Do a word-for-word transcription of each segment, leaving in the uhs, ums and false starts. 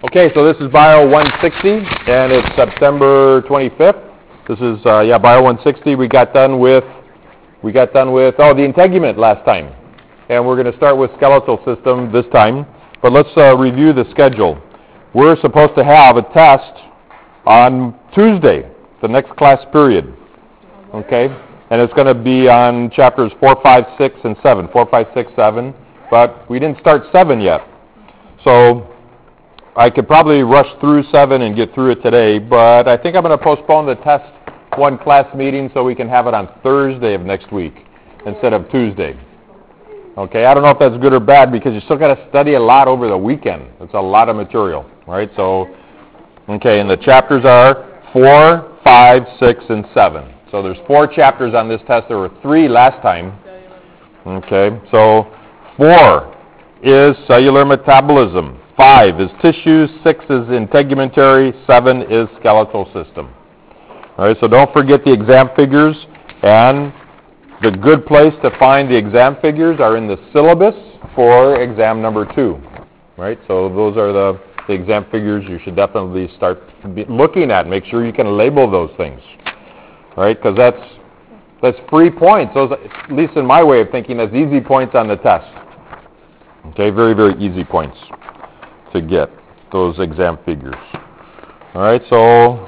Okay, so this is Bio one sixty, and it's September twenty-fifth. This is, uh, yeah, Bio one sixty. We got done with, we got done with, oh, the integument last time. And we're going to start with skeletal system this time. But let's uh, review the schedule. We're supposed to have a test on Tuesday, the next class period. Okay? And it's going to be on chapters four, five, six, and seven. four, five, six, seven. But we didn't start seven yet. So I could probably rush through seven and get through it today, but I think I'm going to postpone the test one class meeting so we can have it on Thursday of next week instead of Tuesday. Okay, I don't know if that's good or bad because you still got to study a lot over the weekend. It's a lot of material, right? So, okay, and the chapters are four, five, six, and seven. So there's four chapters on this test. There were three last time. Okay, so four is cellular metabolism. Five is tissues, six is integumentary, seven is skeletal system. All right, so don't forget the exam figures, and the good place to find the exam figures are in the syllabus for exam number two. Right, so those are the, the exam figures you should definitely start looking at. Make sure you can label those things. All right, because that's, that's free points. Those, at least in my way of thinking, that's easy points on the test. Okay, very, very easy points to get those exam figures. All right, so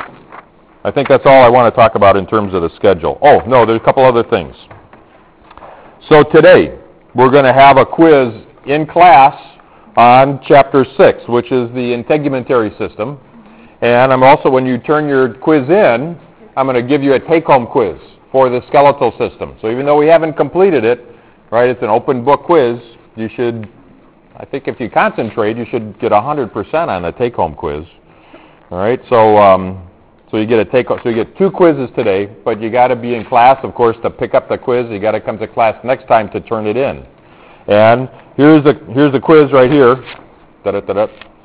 I think that's all I want to talk about in terms of the schedule. Oh, no, there's a couple other things. So today, we're going to have a quiz in class on chapter six, which is the integumentary system. And I'm also, when you turn your quiz in, I'm going to give you a take-home quiz for the skeletal system. So even though we haven't completed it, right, it's an open book quiz, you should, I think if you concentrate, you should get one hundred percent on the take-home quiz. All right, so um, so you get a take, so you get two quizzes today, but you got to be in class, of course, to pick up the quiz. You got to come to class next time to turn it in. And here's the here's the quiz right here. Da-da-da-da.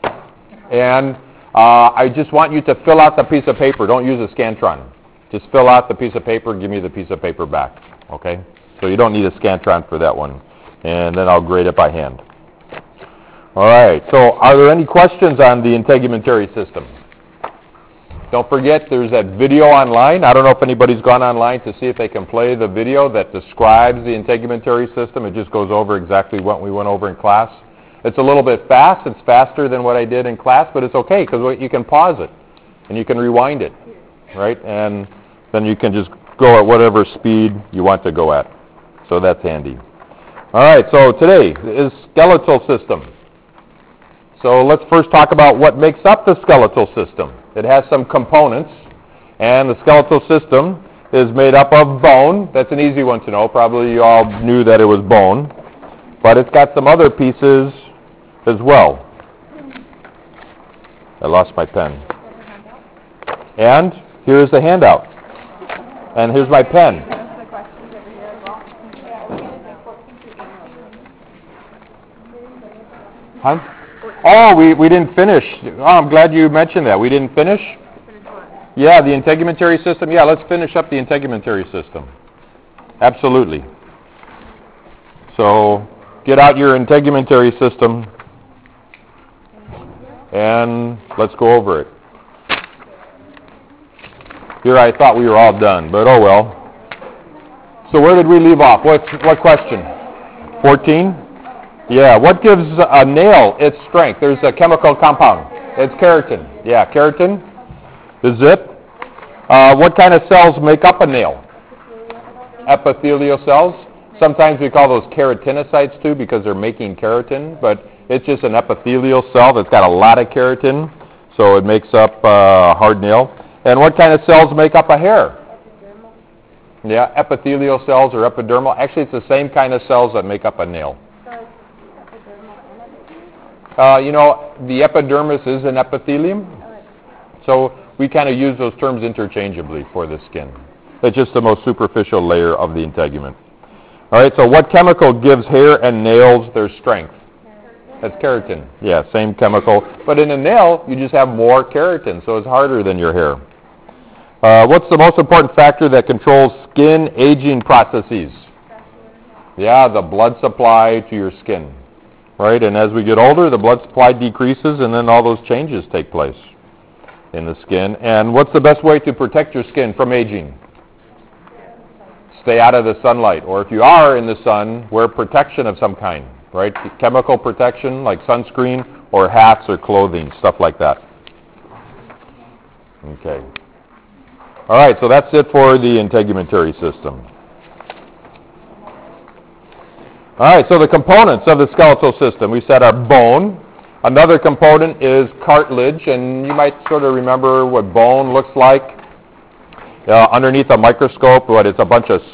And uh, I just want you to fill out the piece of paper. Don't use a Scantron. Just fill out the piece of paper. Give me the piece of paper back. Okay. So you don't need a Scantron for that one. And then I'll grade it by hand. All right, so are there any questions on the integumentary system? Don't forget, there's that video online. I don't know if anybody's gone online to see if they can play the video that describes the integumentary system. It just goes over exactly what we went over in class. It's a little bit fast. It's faster than what I did in class, but it's okay because you can pause it and you can rewind it, right? And then you can just go at whatever speed you want to go at. So that's handy. All right, so today is skeletal system. So let's first talk about what makes up the skeletal system. It has some components, and the skeletal system is made up of bone. That's an easy one to know. Probably you all knew that it was bone, but it's got some other pieces as well. I lost my pen. And here's the handout. And here's my pen. Huh? Oh, we, we didn't finish. Oh, I'm glad you mentioned that. We didn't finish? Yeah, the integumentary system. Yeah, let's finish up the integumentary system. Absolutely. So get out your integumentary system and let's go over it. Here I thought we were all done, but oh well. So where did we leave off? What, what question? fourteen? Yeah, what gives a nail its strength? There's a chemical compound. It's keratin. Yeah, keratin is it. Uh, what kind of cells make up a nail? Epithelial cells. Sometimes we call those keratinocytes too because they're making keratin, but it's just an epithelial cell that's got a lot of keratin, so it makes up a hard nail. And what kind of cells make up a hair? Yeah, epithelial cells or epidermal. Actually, it's the same kind of cells that make up a nail. Uh, you know, the epidermis is an epithelium, so we kind of use those terms interchangeably for the skin. It's just the most superficial layer of the integument. All right, so what chemical gives hair and nails their strength? That's keratin. Yeah, same chemical. But in a nail, you just have more keratin, so it's harder than your hair. Uh, what's the most important factor that controls skin aging processes? Yeah, the blood supply to your skin. right? And as we get older, the blood supply decreases, and then all those changes take place in the skin. And what's the best way to protect your skin from aging? Stay out of the sunlight. Or if you are in the sun, wear protection of some kind, right? Chemical protection like sunscreen or hats or clothing, stuff like that. Okay. All right, so that's it for the integumentary system. All right, so the components of the skeletal system, we said are bone. Another component is cartilage, and you might sort of remember what bone looks like. Uh, underneath a microscope, what it's a bunch of,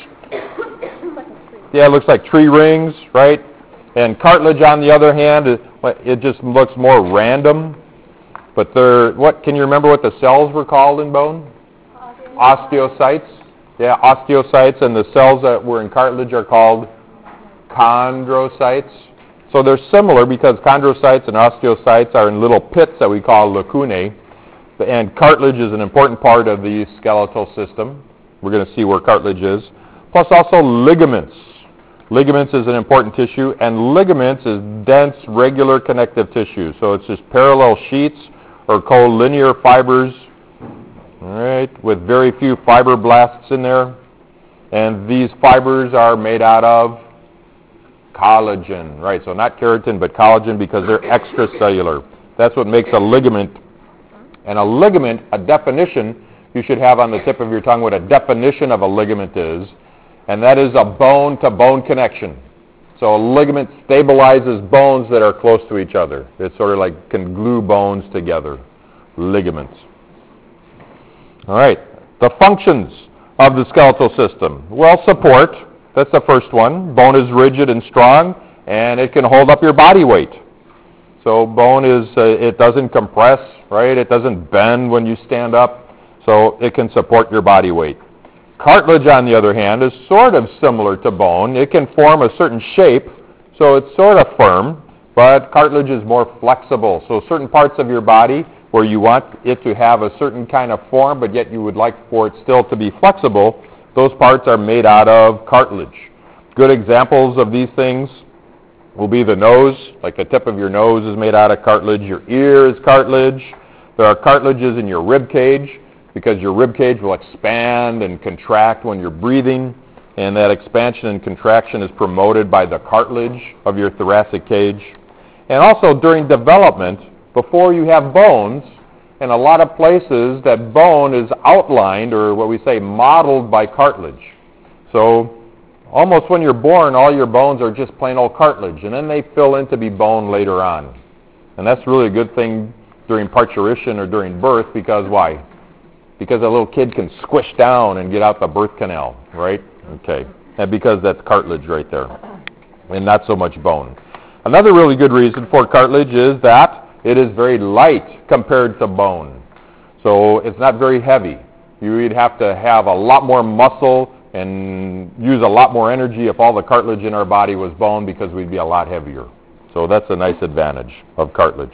yeah, it looks like tree rings, right? And cartilage, on the other hand, it, it just looks more random. But they're, what, can you remember what the cells were called in bone? Osteocytes. Yeah, osteocytes, and the cells that were in cartilage are called chondrocytes. So they're similar because chondrocytes and osteocytes are in little pits that we call lacunae. And cartilage is an important part of the skeletal system. We're going to see where cartilage is. Plus also ligaments. Ligaments is an important tissue, and ligaments is dense, regular connective tissue. So it's just parallel sheets or collinear fibers, all right, with very few fibroblasts in there. And these fibers are made out of collagen, right? So not keratin, but collagen, because they're extracellular. That's what makes a ligament. And a ligament, a definition, you should have on the tip of your tongue what a definition of a ligament is, and that is a bone-to-bone connection. So a ligament stabilizes bones that are close to each other. It sort of like can glue bones together, ligaments. All right, the functions of the skeletal system. Well, support, that's the first one. Bone is rigid and strong, and it can hold up your body weight. So bone is, uh, it doesn't compress, right? It doesn't bend when you stand up, so it can support your body weight. Cartilage, on the other hand, is sort of similar to bone. It can form a certain shape, so it's sort of firm, but cartilage is more flexible. So certain parts of your body where you want it to have a certain kind of form, but yet you would like for it still to be flexible, those parts are made out of cartilage. Good examples of these things will be the nose, like the tip of your nose is made out of cartilage. Your ear is cartilage. There are cartilages in your rib cage because your rib cage will expand and contract when you're breathing, and that expansion and contraction is promoted by the cartilage of your thoracic cage. And also during development, before you have bones, in a lot of places that bone is outlined, or what we say modeled, by cartilage. So almost when you're born, all your bones are just plain old cartilage, and then they fill in to be bone later on. And that's really a good thing during parturition or during birth, because why? Because a little kid can squish down and get out the birth canal, right? Okay. And because that's cartilage right there, and not so much bone. Another really good reason for cartilage is that it is very light compared to bone. So it's not very heavy. You would have to have a lot more muscle and use a lot more energy if all the cartilage in our body was bone, because we'd be a lot heavier. So that's a nice advantage of cartilage.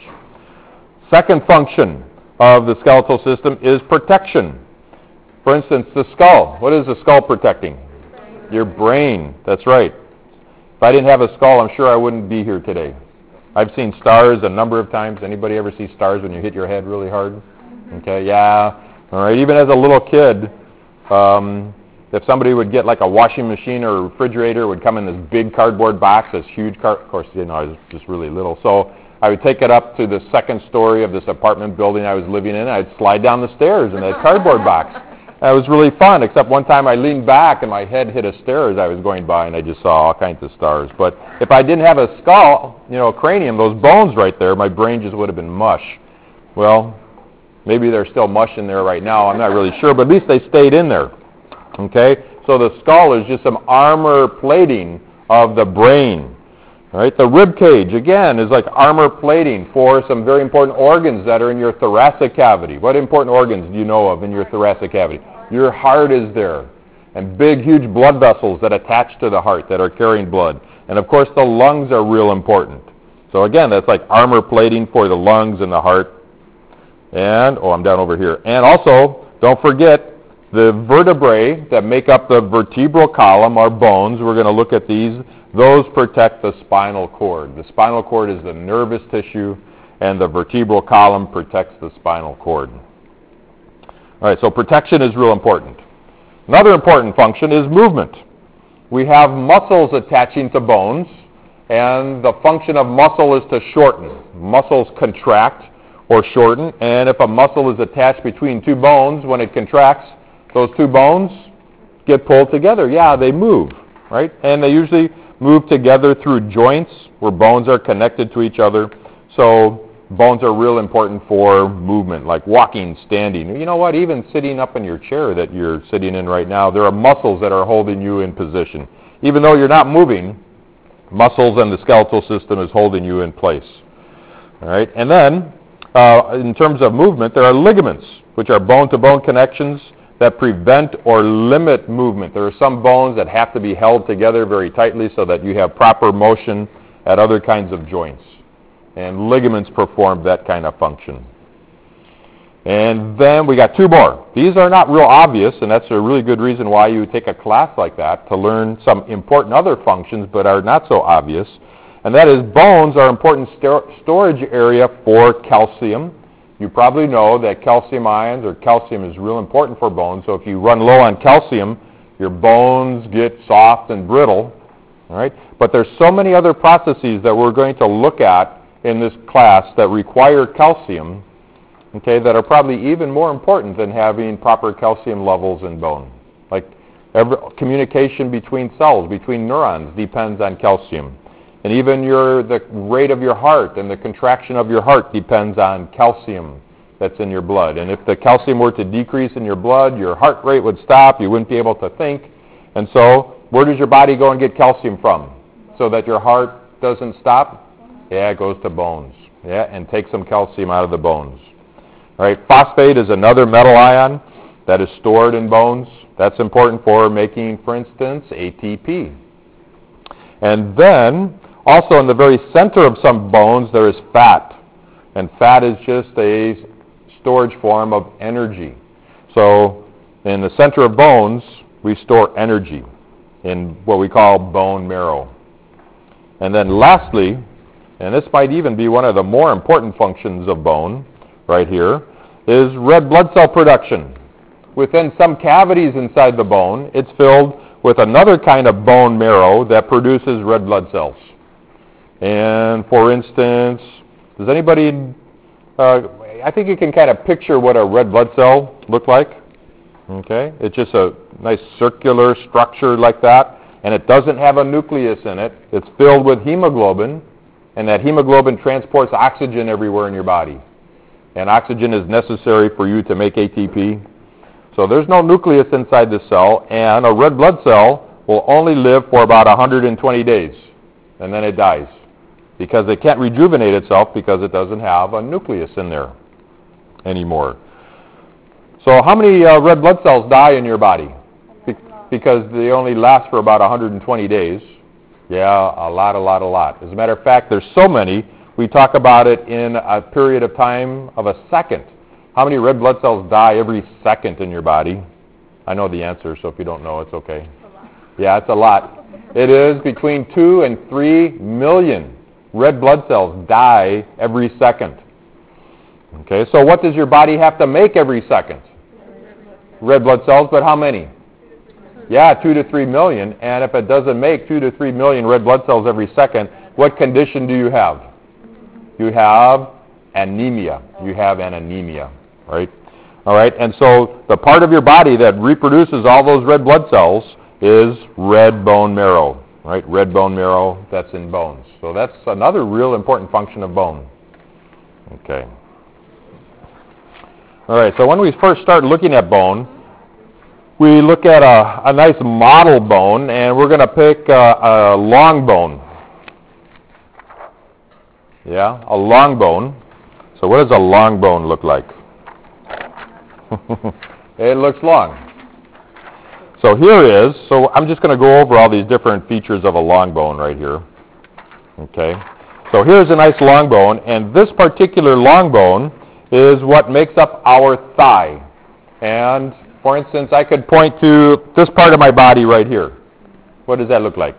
Second function of the skeletal system is protection. For instance, the skull. What is the skull protecting? Your brain. That's right. If I didn't have a skull, I'm sure I wouldn't be here today. I've seen stars a number of times. Anybody ever see stars when you hit your head really hard? Okay, yeah. All right, even as a little kid, um, if somebody would get like a washing machine or a refrigerator, would come in this big cardboard box, this huge car. Of course, you know, I was just really little. So I would take it up to the second story of this apartment building I was living in. I'd slide down the stairs in that cardboard box. It was really fun, except one time I leaned back and my head hit a stair as I was going by, and I just saw all kinds of stars. But if I didn't have a skull, you know, a cranium, those bones right there, my brain just would have been mush. Well, maybe there's still mush in there right now. I'm not really sure, but at least they stayed in there. Okay? So the skull is just some armor plating of the brain. All right? The rib cage, again, is like armor plating for some very important organs that are in your thoracic cavity. What important organs do you know of in your thoracic cavity? Your heart is there, and big, huge blood vessels that attach to the heart that are carrying blood. And, of course, the lungs are real important. So, again, that's like armor plating for the lungs and the heart. And, oh, I'm down over here. And also, don't forget, the vertebrae that make up the vertebral column are bones. We're going to look at these. those protect the spinal cord. The spinal cord is the nervous tissue, and the vertebral column protects the spinal cord. All right, so protection is real important. Another important function is movement. We have muscles attaching to bones, and the function of muscle is to shorten. Muscles contract or shorten, and if a muscle is attached between two bones, when it contracts, those two bones get pulled together. Yeah, they move, right? And they usually move together through joints where bones are connected to each other. So bones are real important for movement, like walking, standing. You know what? Even sitting up in your chair that you're sitting in right now, there are muscles that are holding you in position. Even though you're not moving, muscles and the skeletal system is holding you in place. All right? And then, uh, in terms of movement, there are ligaments, which are bone-to-bone connections that prevent or limit movement. There are some bones that have to be held together very tightly so that you have proper motion at other kinds of joints. And ligaments perform that kind of function. And then we got two more. These are not real obvious, and that's a really good reason why you take a class like that, to learn some important other functions but are not so obvious. And that is, bones are important sto- storage area for calcium. You probably know that calcium ions, or calcium, is real important for bones. So if you run low on calcium, your bones get soft and brittle. All right? But there's so many other processes that we're going to look at in this class that require calcium, okay, that are probably even more important than having proper calcium levels in bone. Like every, communication between cells, between neurons, depends on calcium. And even your, the rate of your heart and the contraction of your heart depends on calcium that's in your blood. And if the calcium were to decrease in your blood, your heart rate would stop, you wouldn't be able to think. And so, where does your body go and get calcium from so that your heart doesn't stop? Yeah, it goes to bones. Yeah, and take some calcium out of the bones. All right, phosphate is another metal ion that is stored in bones. That's important for making, for instance, A T P. And then, also in the very center of some bones, there is fat. And fat is just a storage form of energy. So, in the center of bones, we store energy in what we call bone marrow. And then lastly, and this might even be one of the more important functions of bone, right here, is red blood cell production. Within some cavities inside the bone, it's filled with another kind of bone marrow that produces red blood cells. And for instance, does anybody, uh, I think you can kind of picture what a red blood cell looks like. Okay, it's just a nice circular structure like that, and it doesn't have a nucleus in it. It's filled with hemoglobin, and that hemoglobin transports oxygen everywhere in your body. And oxygen is necessary for you to make A T P. So there's no nucleus inside the cell, and a red blood cell will only live for about one hundred twenty days, and then it dies, because it can't rejuvenate itself because it doesn't have a nucleus in there anymore. So how many uh, red blood cells die in your body? Be- because they only last for about one hundred twenty days. Yeah, a lot, a lot, a lot. As a matter of fact, there's so many, we talk about it in a period of time of a second. How many red blood cells die every second in your body? I know the answer, so if you don't know, it's okay. Yeah, it's a lot. It is between two and three million red blood cells die every second. Okay, so what does your body have to make every second? Red blood cells, but how many? Yeah, two to three million. And if it doesn't make two to three million red blood cells every second, what condition do you have? You have anemia. You have an anemia, right? All right, and so the part of your body that reproduces all those red blood cells is red bone marrow, right? Red bone marrow that's in bones. So that's another real important function of bone. Okay. All right, so when we first start looking at bone, we look at a, a nice model bone, and we're going to pick a, a long bone. Yeah, a long bone. So what does a long bone look like? It looks long. So here is, so I'm just going to go over all these different features of a long bone right here. Okay. So here's a nice long bone, and this particular long bone is what makes up our thigh. And for instance, I could point to this part of my body right here. What does that look like?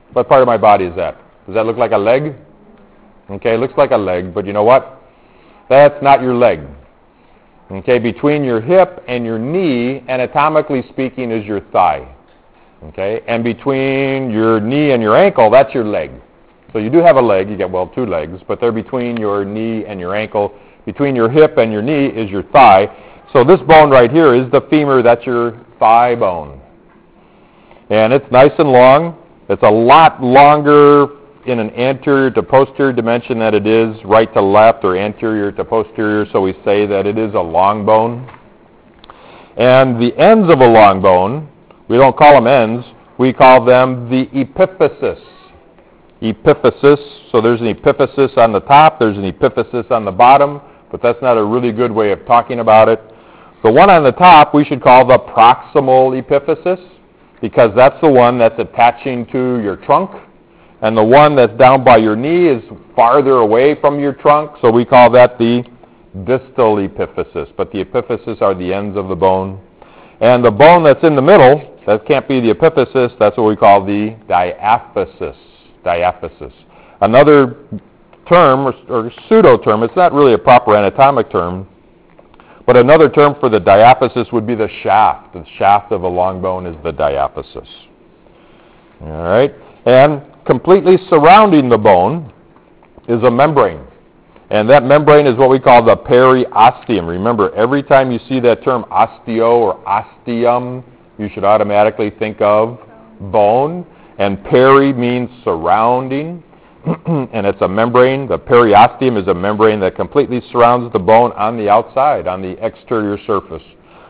What part of my body is that? Does that look like a leg? Okay, it looks like a leg, but you know what? That's not your leg. Okay, between your hip and your knee, anatomically speaking, is your thigh. Okay, and between your knee and your ankle, that's your leg. So you do have a leg. You get, well, two legs, but they're between your knee and your ankle. Between your hip and your knee is your thigh. So this bone right here is the femur. That's your thigh bone. And it's nice and long. It's a lot longer in an anterior to posterior dimension than it is right to left or anterior to posterior, so we say that it is a long bone. And the ends of a long bone, we don't call them ends, we call them the epiphysis. Epiphysis, so there's an epiphysis on the top, there's an epiphysis on the bottom, but that's not a really good way of talking about it. The one on the top we should call the proximal epiphysis, because that's the one that's attaching to your trunk, and the one that's down by your knee is farther away from your trunk, so we call that the distal epiphysis. But the epiphysis are the ends of the bone. And the bone that's in the middle, that can't be the epiphysis, that's what we call the diaphysis. Diaphysis. Another term, or, or pseudo-term, it's not really a proper anatomic term, but another term for the diaphysis would be the shaft. The shaft of a long bone is the diaphysis. All right? And completely surrounding the bone is a membrane. And that membrane is what we call the periosteum. Remember, every time you see that term osteo or osteum, you should automatically think of bone. And peri means surrounding, and it's a membrane. The periosteum is a membrane that completely surrounds the bone on the outside, on the exterior surface.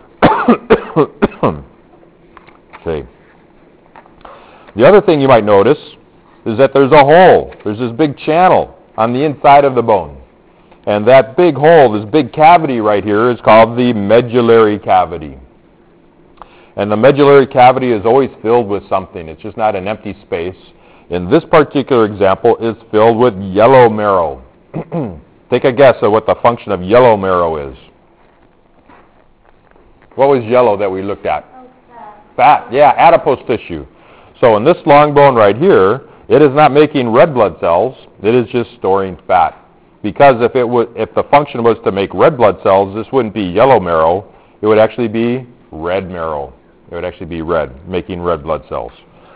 Okay. The other thing you might notice is that there's a hole. There's this big channel on the inside of the bone. And that big hole, this big cavity right here, is called the medullary cavity. And the medullary cavity is always filled with something. It's just not an empty space. In this particular example, it's filled with yellow marrow. Take a guess at what the function of yellow marrow is. What was yellow that we looked at? Oh, fat. Fat, yeah, adipose tissue. So in this long bone right here, it is not making red blood cells. It is just storing fat. Because if it would, if the function was to make red blood cells, this wouldn't be yellow marrow. It would actually be red marrow. It would actually be red, making red blood cells.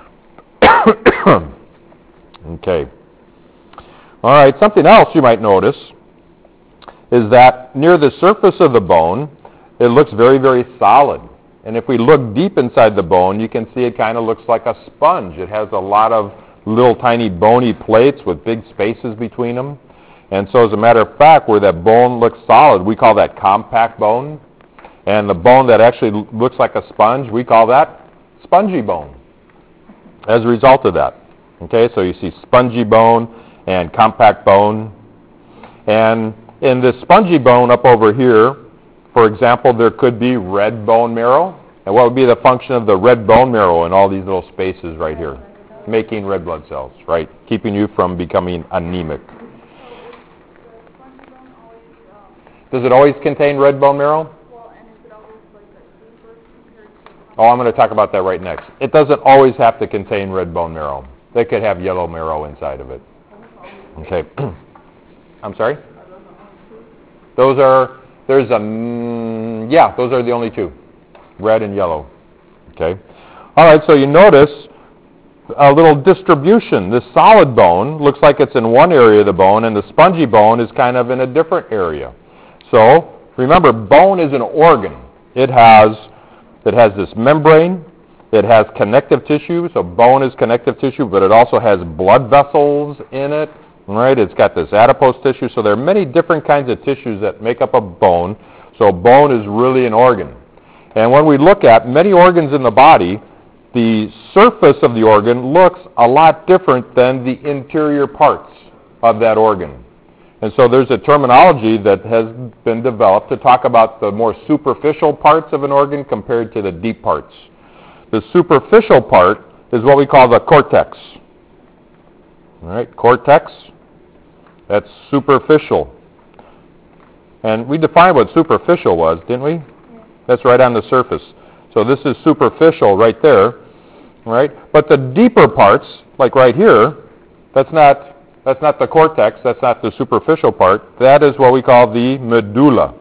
Okay. All right, something else you might notice is that near the surface of the bone, it looks very, very solid. And if we look deep inside the bone, you can see it kind of looks like a sponge. It has a lot of little tiny bony plates with big spaces between them. And so as a matter of fact, where that bone looks solid, we call that compact bone. And the bone that actually looks like a sponge, we call that spongy bone as a result of that. Okay, so you see spongy bone and compact bone. And in this spongy bone up over here, for example, there could be red bone marrow. And what would be the function of the red bone marrow in all these little spaces right here? Making red blood cells, right? Keeping you from becoming anemic. Does it always contain red bone marrow? Oh, I'm going to talk about that right next. It doesn't always have to contain red bone marrow. They could have yellow marrow inside of it. Okay. I'm sorry? Those are, there's a, mm, yeah, those are the only two, red and yellow. Okay. All right, so you notice a little distribution. This solid bone looks like it's in one area of the bone, and the spongy bone is kind of in a different area. So remember, bone is an organ. It has It has this membrane. It has connective tissue. So bone is connective tissue, but it also has blood vessels in it. Right? It's got this adipose tissue. So there are many different kinds of tissues that make up a bone. So bone is really an organ. And when we look at many organs in the body, the surface of the organ looks a lot different than the interior parts of that organ. And so there's a terminology that has been developed to talk about the more superficial parts of an organ compared to the deep parts. The superficial part is what we call the cortex. All right, cortex, that's superficial. And we defined what superficial was, didn't we? Yeah. That's right on the surface. So this is superficial right there. right? But the deeper parts, like right here, that's not, that's not the cortex, that's not the superficial part. That is what we call the medulla.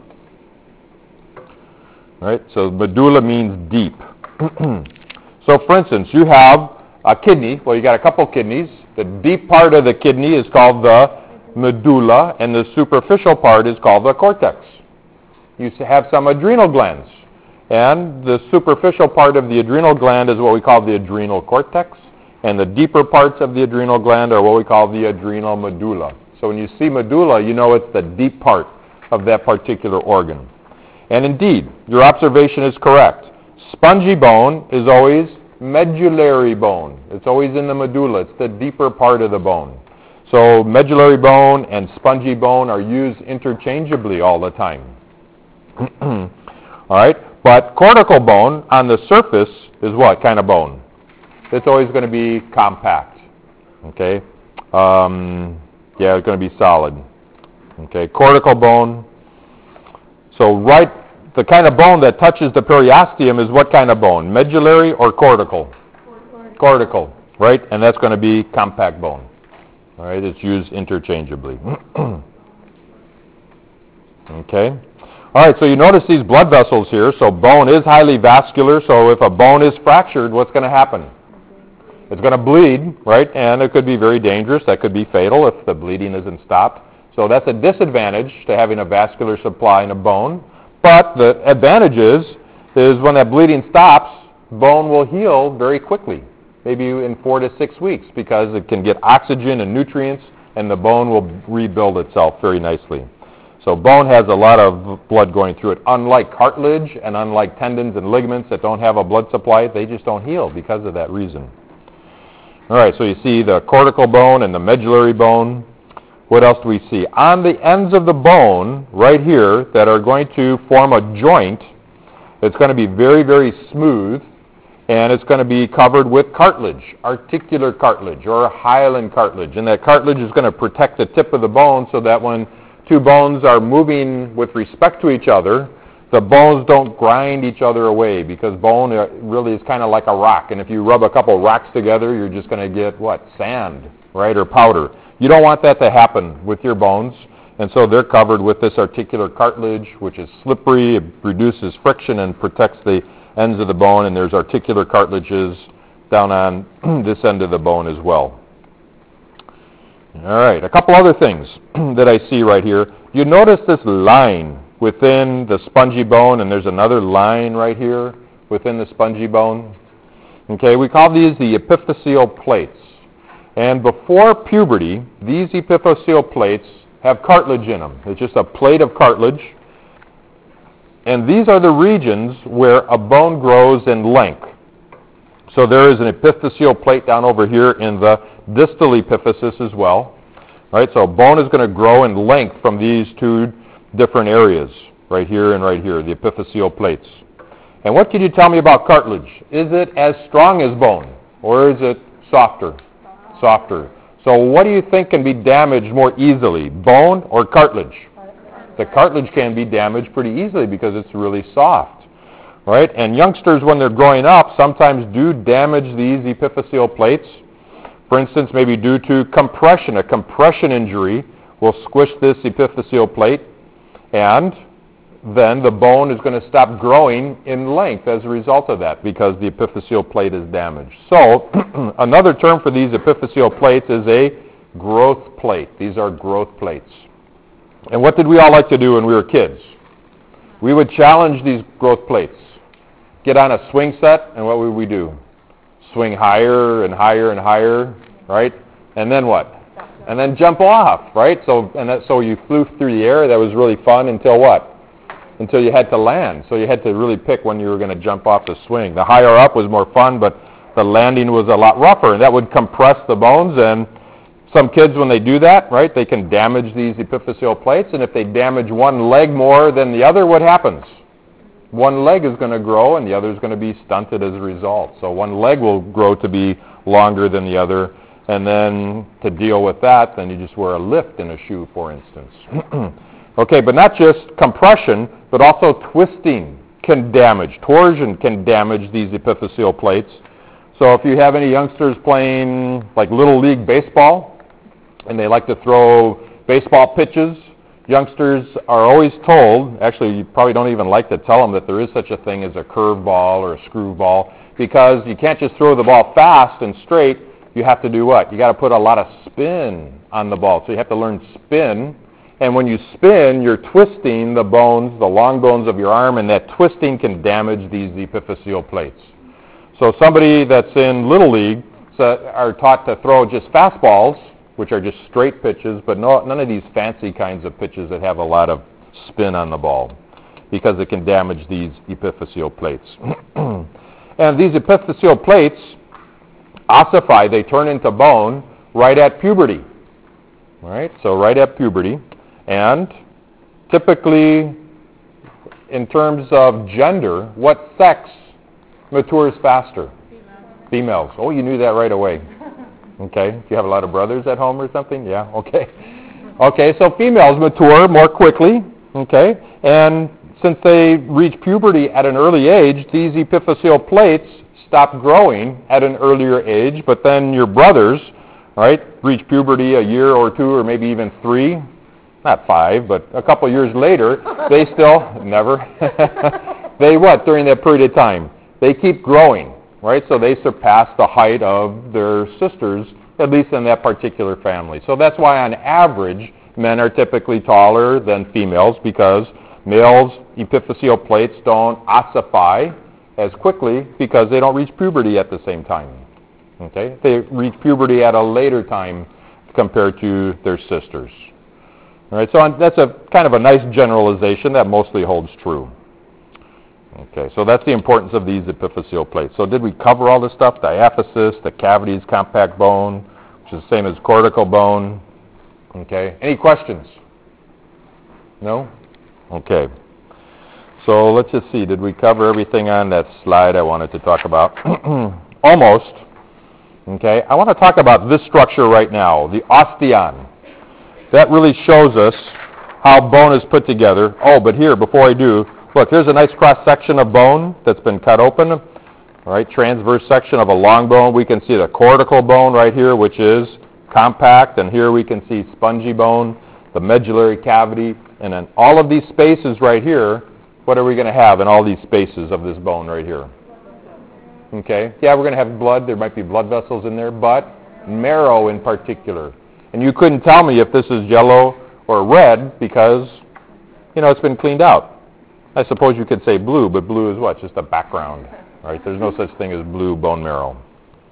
Right? So medulla means deep. So for instance, you have a kidney. Well, you got a couple kidneys. The deep part of the kidney is called the medulla, and the superficial part is called the cortex. You have some adrenal glands, and the superficial part of the adrenal gland is what we call the adrenal cortex, and the deeper parts of the adrenal gland are what we call the adrenal medulla. So when you see medulla, you know it's the deep part of that particular organ. And indeed, your observation is correct. Spongy bone is always medullary bone. It's always in the medulla. It's the deeper part of the bone. So medullary bone and spongy bone are used interchangeably all the time. All right? But cortical bone on the surface is what kind of bone? It's always going to be compact. Okay? Um, yeah, it's going to be solid. Okay? Cortical bone. So right, the kind of bone that touches the periosteum is what kind of bone? Medullary or cortical? Cortical. Cortical, right? And that's going to be compact bone. All right, it's used interchangeably. Okay. All right, so you notice these blood vessels here. So bone is highly vascular. So if a bone is fractured, what's going to happen? It's going to bleed, right? And it could be very dangerous. That could be fatal if the bleeding isn't stopped. So that's a disadvantage to having a vascular supply in a bone. But the advantage is, is when that bleeding stops, bone will heal very quickly, maybe in four to six weeks, because it can get oxygen and nutrients, and the bone will rebuild itself very nicely. So bone has a lot of blood going through it. Unlike cartilage and unlike tendons and ligaments that don't have a blood supply, they just don't heal because of that reason. All right, so you see the cortical bone and the medullary bone. What else do we see? On the ends of the bone, right here, that are going to form a joint, it's going to be very, very smooth, and it's going to be covered with cartilage, articular cartilage or hyaline cartilage. And that cartilage is going to protect the tip of the bone so that when two bones are moving with respect to each other, the bones don't grind each other away, because bone really is kind of like a rock. And if you rub a couple rocks together, you're just going to get, what, sand, right, or powder. You don't want that to happen with your bones, and so they're covered with this articular cartilage, which is slippery, it reduces friction and protects the ends of the bone, and there's articular cartilages down on this end of the bone as well. All right, a couple other things that I see right here. You notice this line within the spongy bone, and there's another line right here within the spongy bone. Okay, we call these the epiphyseal plates. And before puberty, these epiphyseal plates have cartilage in them. It's just a plate of cartilage. And these are the regions where a bone grows in length. So there is an epiphyseal plate down over here in the distal epiphysis as well. Right? So bone is going to grow in length from these two different areas, right here and right here, the epiphyseal plates. And what can you tell me about cartilage? Is it as strong as bone, or is it softer? Softer. So what do you think can be damaged more easily, bone or cartilage? The cartilage can be damaged pretty easily because it's really soft, right? And youngsters, when they're growing up, sometimes do damage these epiphyseal plates. For instance, maybe due to compression. A compression injury will squish this epiphyseal plate, and then the bone is going to stop growing in length as a result of that, because the epiphyseal plate is damaged. So another term for these epiphyseal plates is a growth plate. These are growth plates. And what did we all like to do when we were kids? We would challenge these growth plates. Get on a swing set, and what would we do? Swing higher and higher and higher, right? And then what? And then jump off, right? So and that, so you flew through the air. That was really fun until what? Until you had to land. So you had to really pick when you were going to jump off the swing. The higher up was more fun, but the landing was a lot rougher, and that would compress the bones. And some kids, when they do that, right, they can damage these epiphyseal plates, and if they damage one leg more than the other, what happens? One leg is going to grow, and the other is going to be stunted as a result. So one leg will grow to be longer than the other, and then to deal with that, then you just wear a lift in a shoe, for instance. Okay, but not just compression, but also twisting can damage. Torsion can damage these epiphyseal plates. So if you have any youngsters playing like Little League baseball, and they like to throw baseball pitches, youngsters are always told, actually you probably don't even like to tell them that there is such a thing as a curve ball or a screwball, because you can't just throw the ball fast and straight. You have to do what? You got to put a lot of spin on the ball. So you have to learn spin. And when you spin, you're twisting the bones, the long bones of your arm, and that twisting can damage these epiphyseal plates. So somebody that's in Little League so are taught to throw just fastballs, which are just straight pitches, but no, none of these fancy kinds of pitches that have a lot of spin on the ball, because it can damage these epiphyseal plates. And these epiphyseal plates ossify, they turn into bone right at puberty. All right, so right at puberty. And typically, in terms of gender, what sex matures faster? Females. Females. Oh, you knew that right away. Okay. Do you have a lot of brothers at home or something? Yeah. Okay. Okay, so females mature more quickly. Okay. And since they reach puberty at an early age, these epiphyseal plates stop growing at an earlier age, but then your brothers, right, reach puberty a year or two or maybe even three, not five, but a couple years later, they still, never, they what, during that period of time? They keep growing, right, so they surpass the height of their sisters, at least in that particular family. So that's why on average, men are typically taller than females, because males' epiphyseal plates don't ossify as quickly because they don't reach puberty at the same time. Okay? They reach puberty at a later time compared to their sisters. All right, so that's a kind of a nice generalization that mostly holds true. Okay, so that's the importance of these epiphyseal plates. So did we cover all this stuff? Diaphysis, the cavities, compact bone, which is the same as cortical bone. Okay, any questions? No? Okay. So let's just see. Did we cover everything on that slide I wanted to talk about? Almost. Okay. I want to talk about this structure right now, the osteon. That really shows us how bone is put together. Oh, but here, before I do, look, here's a nice cross-section of bone that's been cut open. All right, transverse section of a long bone. We can see the cortical bone right here, which is compact, and here we can see spongy bone, the medullary cavity, and then all of these spaces right here. What are we going to have in all these spaces of this bone right here? Okay, yeah, we're going to have blood. There might be blood vessels in there, but marrow in particular. And you couldn't tell me if this is yellow or red because, you know, it's been cleaned out. I suppose you could say blue, but blue is what? Just a background, right? There's no such thing as blue bone marrow.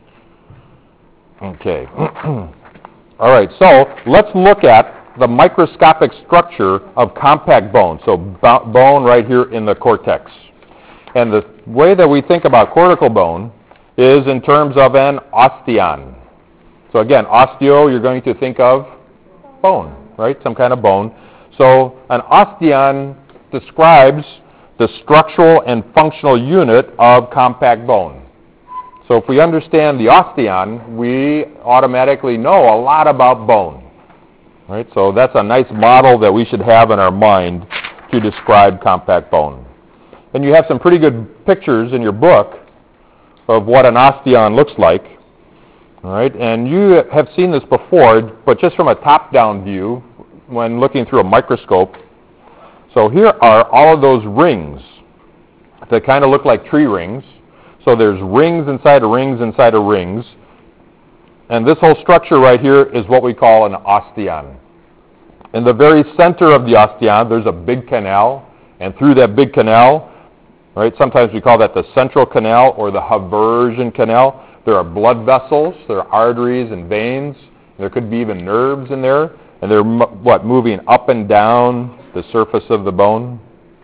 Okay. All right, so let's look at the microscopic structure of compact bone, so bo- bone right here in the cortex. And the way that we think about cortical bone is in terms of an osteon. So again, osteo, you're going to think of bone, right? Some kind of bone. So an osteon describes the structural and functional unit of compact bone. So if we understand the osteon, we automatically know a lot about bone. Right? So that's a nice model that we should have in our mind to describe compact bone. And you have some pretty good pictures in your book of what an osteon looks like. All right? And you have seen this before, but just from a top-down view when looking through a microscope. So here are all of those rings that kind of look like tree rings. So there's rings inside of rings inside of rings. And this whole structure right here is what we call an osteon. In the very center of the osteon, there's a big canal. And through that big canal, right, sometimes we call that the central canal or the Haversian canal. There are blood vessels, there are arteries and veins. There could be even nerves in there. And they're, what, moving up and down the surface of the bone.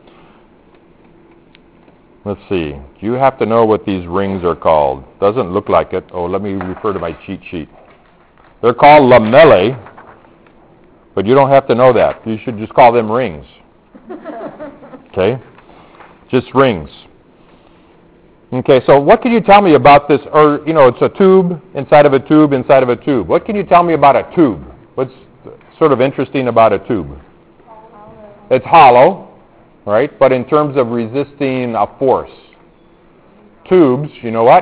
Let's see. You have to know what these rings are called. Doesn't look like it. Oh, let me refer to my cheat sheet. They're called lamellae, but you don't have to know that. You should just call them rings. Okay? Just rings. Okay, so what can you tell me about this? Or, you know, it's a tube inside of a tube inside of a tube. What can you tell me about a tube? What's sort of interesting about a tube? It's hollow, right? But in terms of resisting a force. Tubes, you know what?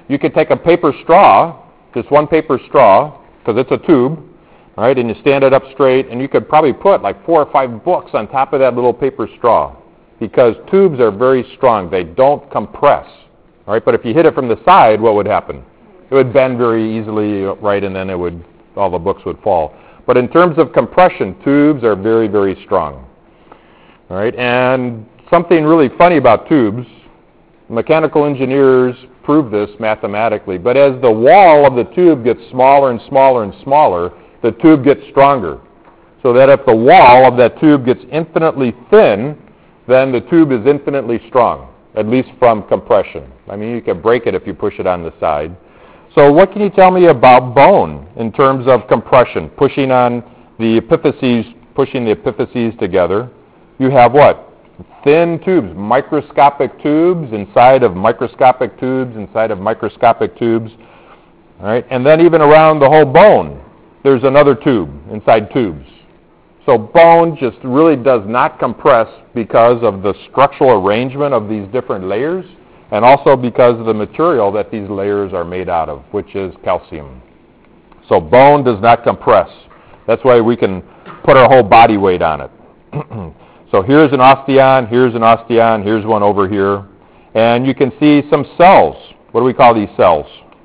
you could take a paper straw, just one paper straw, because it's a tube, all right, and you stand it up straight, and you could probably put like four or five books on top of that little paper straw, because tubes are very strong. They don't compress, all right, but if you hit it from the side, what would happen? It would bend very easily, right, and then it would, all the books would fall. But in terms of compression, tubes are very, very strong, all right, and something really funny about tubes, mechanical engineers prove this mathematically, but as the wall of the tube gets smaller and smaller and smaller, the tube gets stronger. So that if the wall of that tube gets infinitely thin, then the tube is infinitely strong, at least from compression. I mean, you can break it if you push it on the side. So what can you tell me about bone in terms of compression, pushing on the epiphyses, pushing the epiphyses together? You have what? Thin tubes, microscopic tubes inside of microscopic tubes inside of microscopic tubes. All right, and then even around the whole bone, there's another tube inside tubes. So bone just really does not compress because of the structural arrangement of these different layers, and also because of the material that these layers are made out of, which is calcium. So bone does not compress. That's why we can put our whole body weight on it. So here's an osteon, here's an osteon, here's one over here. And you can see some cells. What do we call these cells?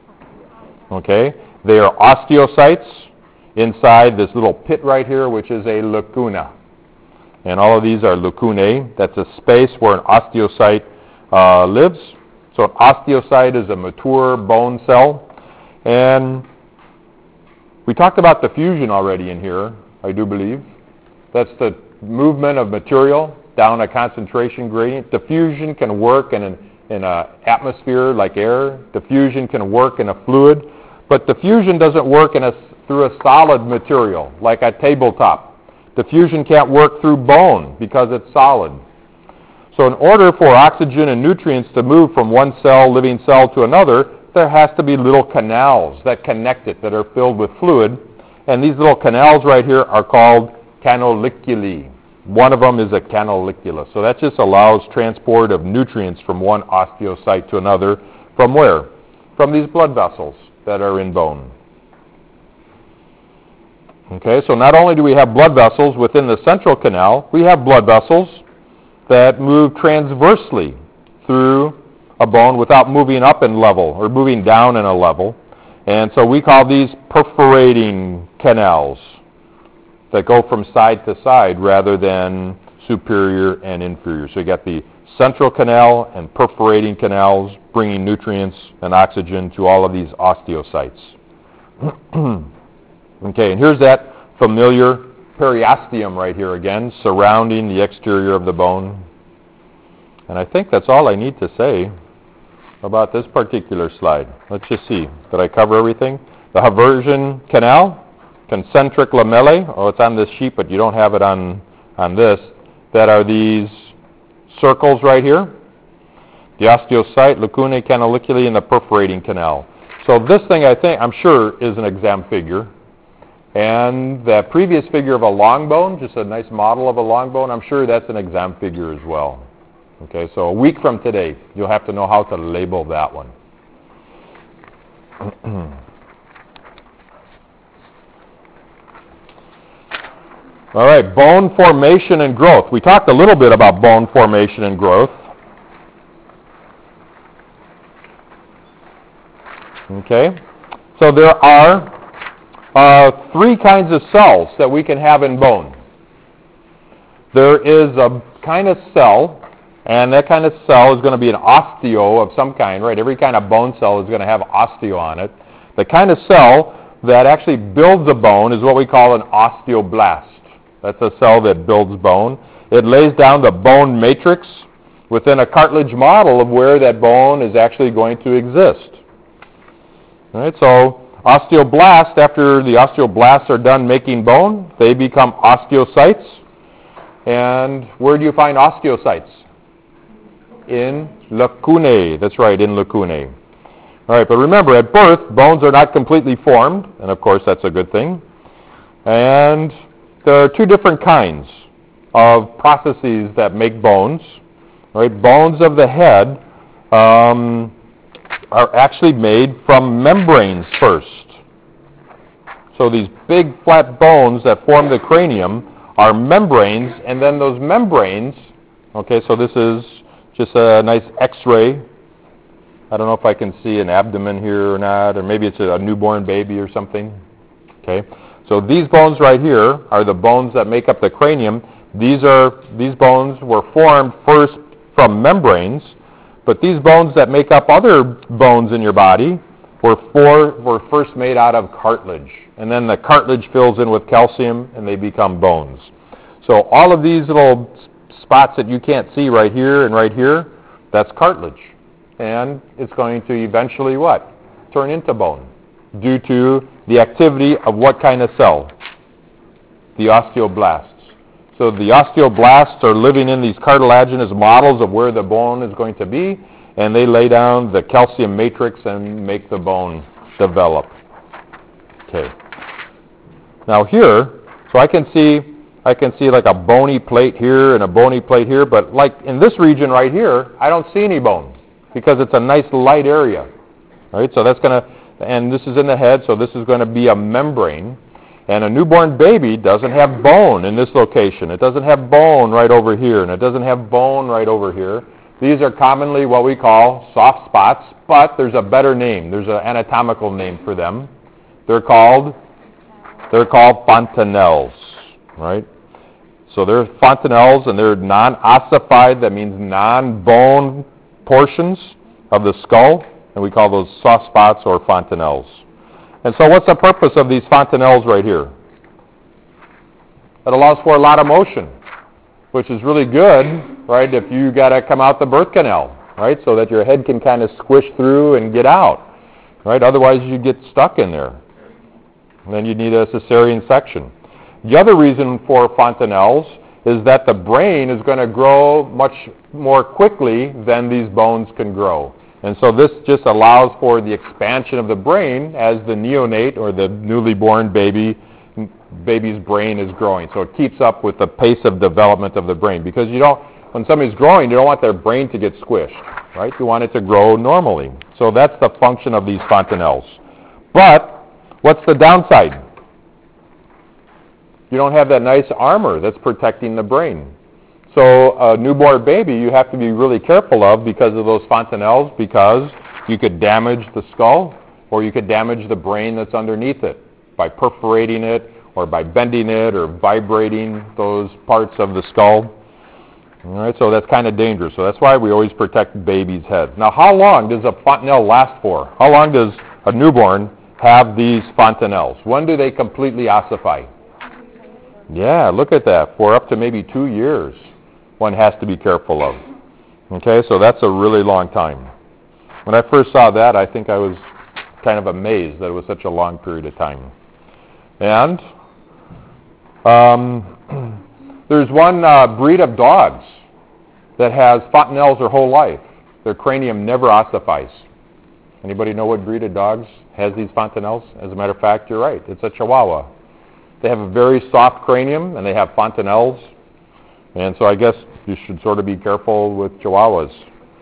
Okay, they are osteocytes inside this little pit right here, which is a lacuna. And all of these are lacunae. That's a space where an osteocyte uh, lives. So an osteocyte is a mature bone cell. And we talked about diffusion already in here, I do believe. That's the movement of material down a concentration gradient. Diffusion can work in an in an atmosphere like air. Diffusion can work in a fluid, but diffusion doesn't work in a, through a solid material like a tabletop. Diffusion can't work through bone because it's solid. So in order for oxygen and nutrients to move from one cell, living cell, to another, there has to be little canals that connect it that are filled with fluid, and these little canals right here are called canaliculi. One of them is a canalicula. So that just allows transport of nutrients from one osteocyte to another. From where? From these blood vessels that are in bone. Okay, so not only do we have blood vessels within the central canal, we have blood vessels that move transversely through a bone without moving up in level or moving down in a level. And so we call these perforating canals that go from side to side rather than superior and inferior. So you got the central canal and perforating canals bringing nutrients and oxygen to all of these osteocytes. Okay, and here's that familiar periosteum right here again, surrounding the exterior of the bone. And I think that's all I need to say about this particular slide. Let's just see. Did I cover everything? The Haversian canal, concentric lamellae, oh, it's on this sheet, but you don't have it on, on this, that are these circles right here. The osteocyte, lacunae, canaliculi, and the perforating canal. So this thing, I think, I'm sure, is an exam figure. And that previous figure of a long bone, just a nice model of a long bone, I'm sure that's an exam figure as well. Okay, so a week from today, you'll have to know how to label that one. All right, bone formation and growth. We talked a little bit about bone formation and growth. Okay, so there are uh, three kinds of cells that we can have in bone. There is a kind of cell, and that kind of cell is going to be an osteo of some kind, right? Every kind of bone cell is going to have osteo on it. The kind of cell that actually builds a bone is what we call an osteoblast. That's a cell that builds bone. It lays down the bone matrix within a cartilage model of where that bone is actually going to exist. All right, so osteoblasts, after the osteoblasts are done making bone, they become osteocytes. And where do you find osteocytes? In lacunae. That's right, in lacunae. All right, but remember, at birth, bones are not completely formed, and of course that's a good thing. And there are two different kinds of processes that make bones. Right? Bones of the head um, are actually made from membranes first. So these big flat bones that form the cranium are membranes, and then those membranes, okay, so this is just a nice x-ray. I don't know if I can see an abdomen here or not, or maybe it's a newborn baby or something. Okay, so these bones right here are the bones that make up the cranium. These are these bones were formed first from membranes, but these bones that make up other bones in your body were for, were first made out of cartilage, and then the cartilage fills in with calcium, and they become bones. So all of these little spots that you can't see right here and right here, that's cartilage. And it's going to eventually what? Turn into bone due to the activity of what kind of cell? The osteoblasts. So the osteoblasts are living in these cartilaginous models of where the bone is going to be, and they lay down the calcium matrix and make the bone develop. Okay. Now here, so I can see I can see like a bony plate here and a bony plate here, but like in this region right here, I don't see any bone, because it's a nice light area, right? So that's going to, and this is in the head, so this is going to be a membrane. And a newborn baby doesn't have bone in this location. It doesn't have bone right over here, and it doesn't have bone right over here. These are commonly what we call soft spots, but there's a better name. There's an anatomical name for them. They're called, they're called fontanelles, right? So they're fontanelles, and they're non-ossified. That means non-bone portions of the skull, and we call those soft spots or fontanelles. And so what's the purpose of these fontanelles right here? It allows for a lot of motion, which is really good, right, if you got to come out the birth canal, right, so that your head can kind of squish through and get out, right? Otherwise you get stuck in there. And then you need a cesarean section. The other reason for fontanelles is that the brain is going to grow much more quickly than these bones can grow. And so this just allows for the expansion of the brain as the neonate or the newly born baby baby's brain is growing. So it keeps up with the pace of development of the brain. Because you don't, when somebody's growing, you don't want their brain to get squished, right? You want it to grow normally. So that's the function of these fontanelles. But what's the downside? You don't have that nice armor that's protecting the brain. So a newborn baby you have to be really careful of because of those fontanelles, because you could damage the skull or you could damage the brain that's underneath it by perforating it or by bending it or vibrating those parts of the skull. All right, so that's kind of dangerous. So that's why we always protect babies' heads. Now, how long does a fontanelle last for? How long does a newborn have these fontanelles? When do they completely ossify? Yeah, look at that. For up to maybe two years, one has to be careful of. Okay, so that's a really long time. When I first saw that, I think I was kind of amazed that it was such a long period of time. And um, there's one uh, breed of dogs that has fontanelles their whole life. Their cranium never ossifies. Anybody know what breed of dogs has these fontanelles? As a matter of fact, you're right. It's a Chihuahua. They have a very soft cranium, and they have fontanelles. And so I guess you should sort of be careful with Chihuahuas.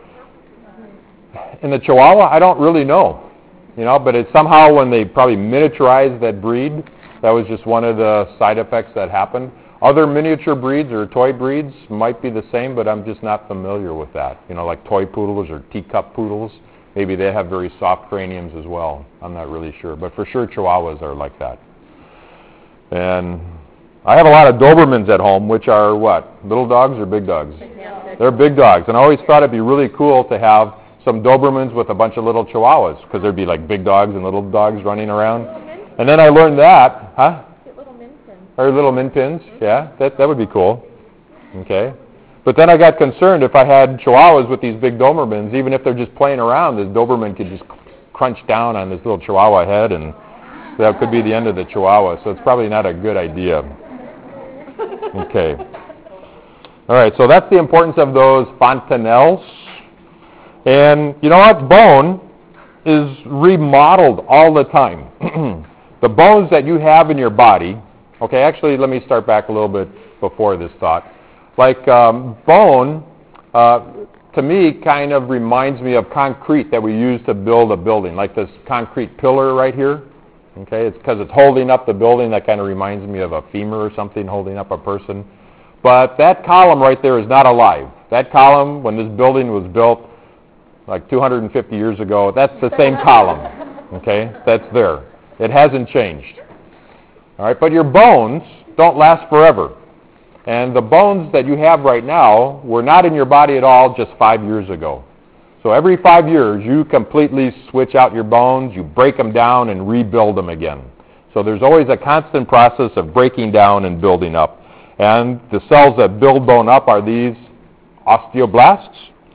In the Chihuahua, I don't really know. You know, but it's somehow when they probably miniaturized that breed, that was just one of the side effects that happened. Other miniature breeds or toy breeds might be the same, but I'm just not familiar with that. You know, like toy poodles or teacup poodles. Maybe they have very soft craniums as well. I'm not really sure. But for sure, Chihuahuas are like that. And I have a lot of Dobermans at home, which are what? Little dogs or big dogs? They're big dogs. And I always thought it'd be really cool to have some Dobermans with a bunch of little Chihuahuas, because there'd be like big dogs and little dogs running around. And then I learned that, huh? Little min pins. Or little min pins, yeah, that that would be cool. Okay. But then I got concerned if I had Chihuahuas with these big Dobermans, even if they're just playing around, this Doberman could just crunch down on this little Chihuahua head, and that could be the end of the Chihuahua. So it's probably not a good idea. Okay. All right, so that's the importance of those fontanelles. And you know what? Bone is remodeled all the time. The bones that you have in your body, okay, actually let me start back a little bit before this thought. Like um, bone, uh, to me, kind of reminds me of concrete that we use to build a building, like this concrete pillar right here. Okay, it's because it's holding up the building. That kind of reminds me of a femur or something holding up a person. But that column right there is not alive. That column, when this building was built like two hundred fifty years ago, that's the same column. Okay, that's there. It hasn't changed. All right, but your bones don't last forever. And the bones that you have right now were not in your body at all just five years ago. So every five years, you completely switch out your bones, you break them down, and rebuild them again. So there's always a constant process of breaking down and building up. And the cells that build bone up are these osteoblasts.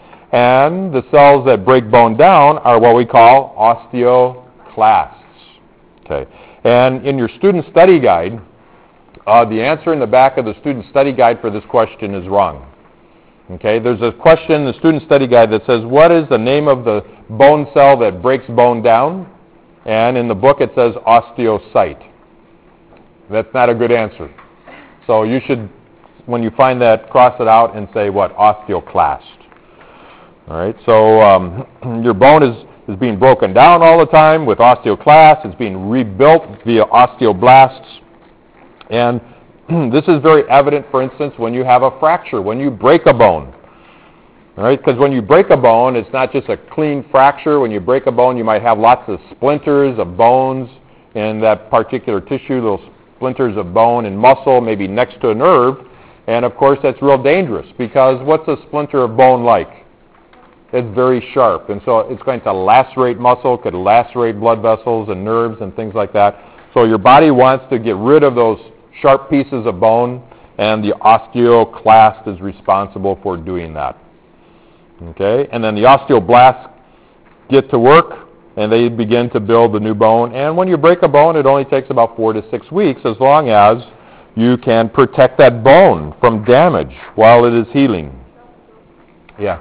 And the cells that break bone down are what we call osteoclasts. Okay. And in your student study guide, uh, the answer in the back of the student study guide for this question is wrong. Okay, there's a question in the student study guide that says, what is the name of the bone cell that breaks bone down? And in the book it says osteocyte. That's not a good answer. So you should, when you find that, cross it out and say what? Osteoclast. All right, so um, your bone is, is being broken down all the time with osteoclasts. It's being rebuilt via osteoblasts. And this is very evident, for instance, when you have a fracture, when you break a bone. All right, because when you break a bone, it's not just a clean fracture. When you break a bone, you might have lots of splinters of bones in that particular tissue, little splinters of bone and muscle, maybe next to a nerve. And, of course, that's real dangerous because what's a splinter of bone like? It's very sharp, and so it's going to lacerate muscle, could lacerate blood vessels and nerves and things like that. So your body wants to get rid of those sharp pieces of bone, and the osteoclast is responsible for doing that. Okay, and then the osteoblasts get to work, and they begin to build the new bone. And when you break a bone, it only takes about four to six weeks, as long as you can protect that bone from damage while it is healing. Yeah.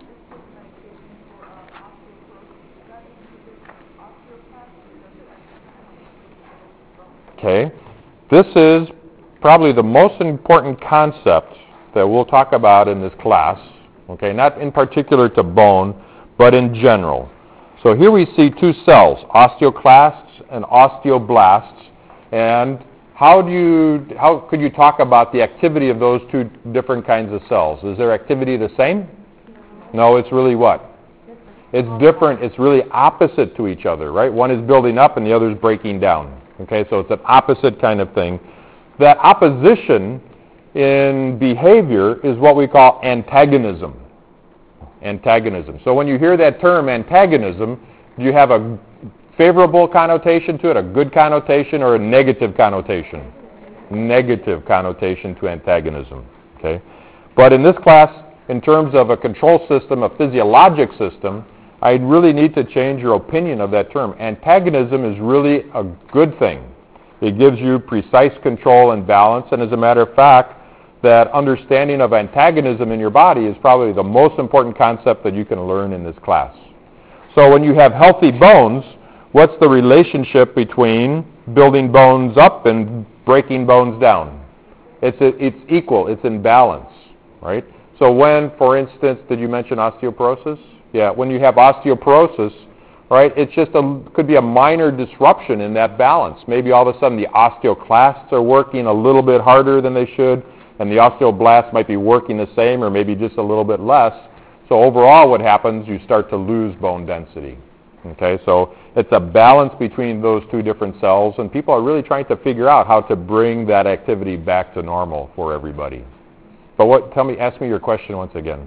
Okay. This is probably the most important concept that we'll talk about in this class, okay, not in particular to bone, but in general. So here we see two cells, osteoclasts and osteoblasts, and how do you, how could you talk about the activity of those two different kinds of cells? Is their activity the same? No, it's really what? It's different. It's really opposite to each other, right? One is building up and the other is breaking down. Okay, so it's an opposite kind of thing. That opposition in behavior is what we call antagonism. Antagonism. So when you hear that term antagonism, do you have a favorable connotation to it, a good connotation, or a negative connotation? Negative connotation to antagonism. Okay, but in this class, in terms of a control system, a physiologic system, I really need to change your opinion of that term. Antagonism is really a good thing. It gives you precise control and balance, and as a matter of fact, that understanding of antagonism in your body is probably the most important concept that you can learn in this class. So when you have healthy bones, what's the relationship between building bones up and breaking bones down? It's, a, it's equal. It's in balance, right? So when, for instance, did you mention osteoporosis? Yeah, when you have osteoporosis, right, it's just a, could be a minor disruption in that balance. Maybe all of a sudden the osteoclasts are working a little bit harder than they should, and the osteoblasts might be working the same or maybe just a little bit less. So overall what happens, you start to lose bone density. Okay, so it's a balance between those two different cells, and people are really trying to figure out how to bring that activity back to normal for everybody. But what, tell me, ask me your question once again.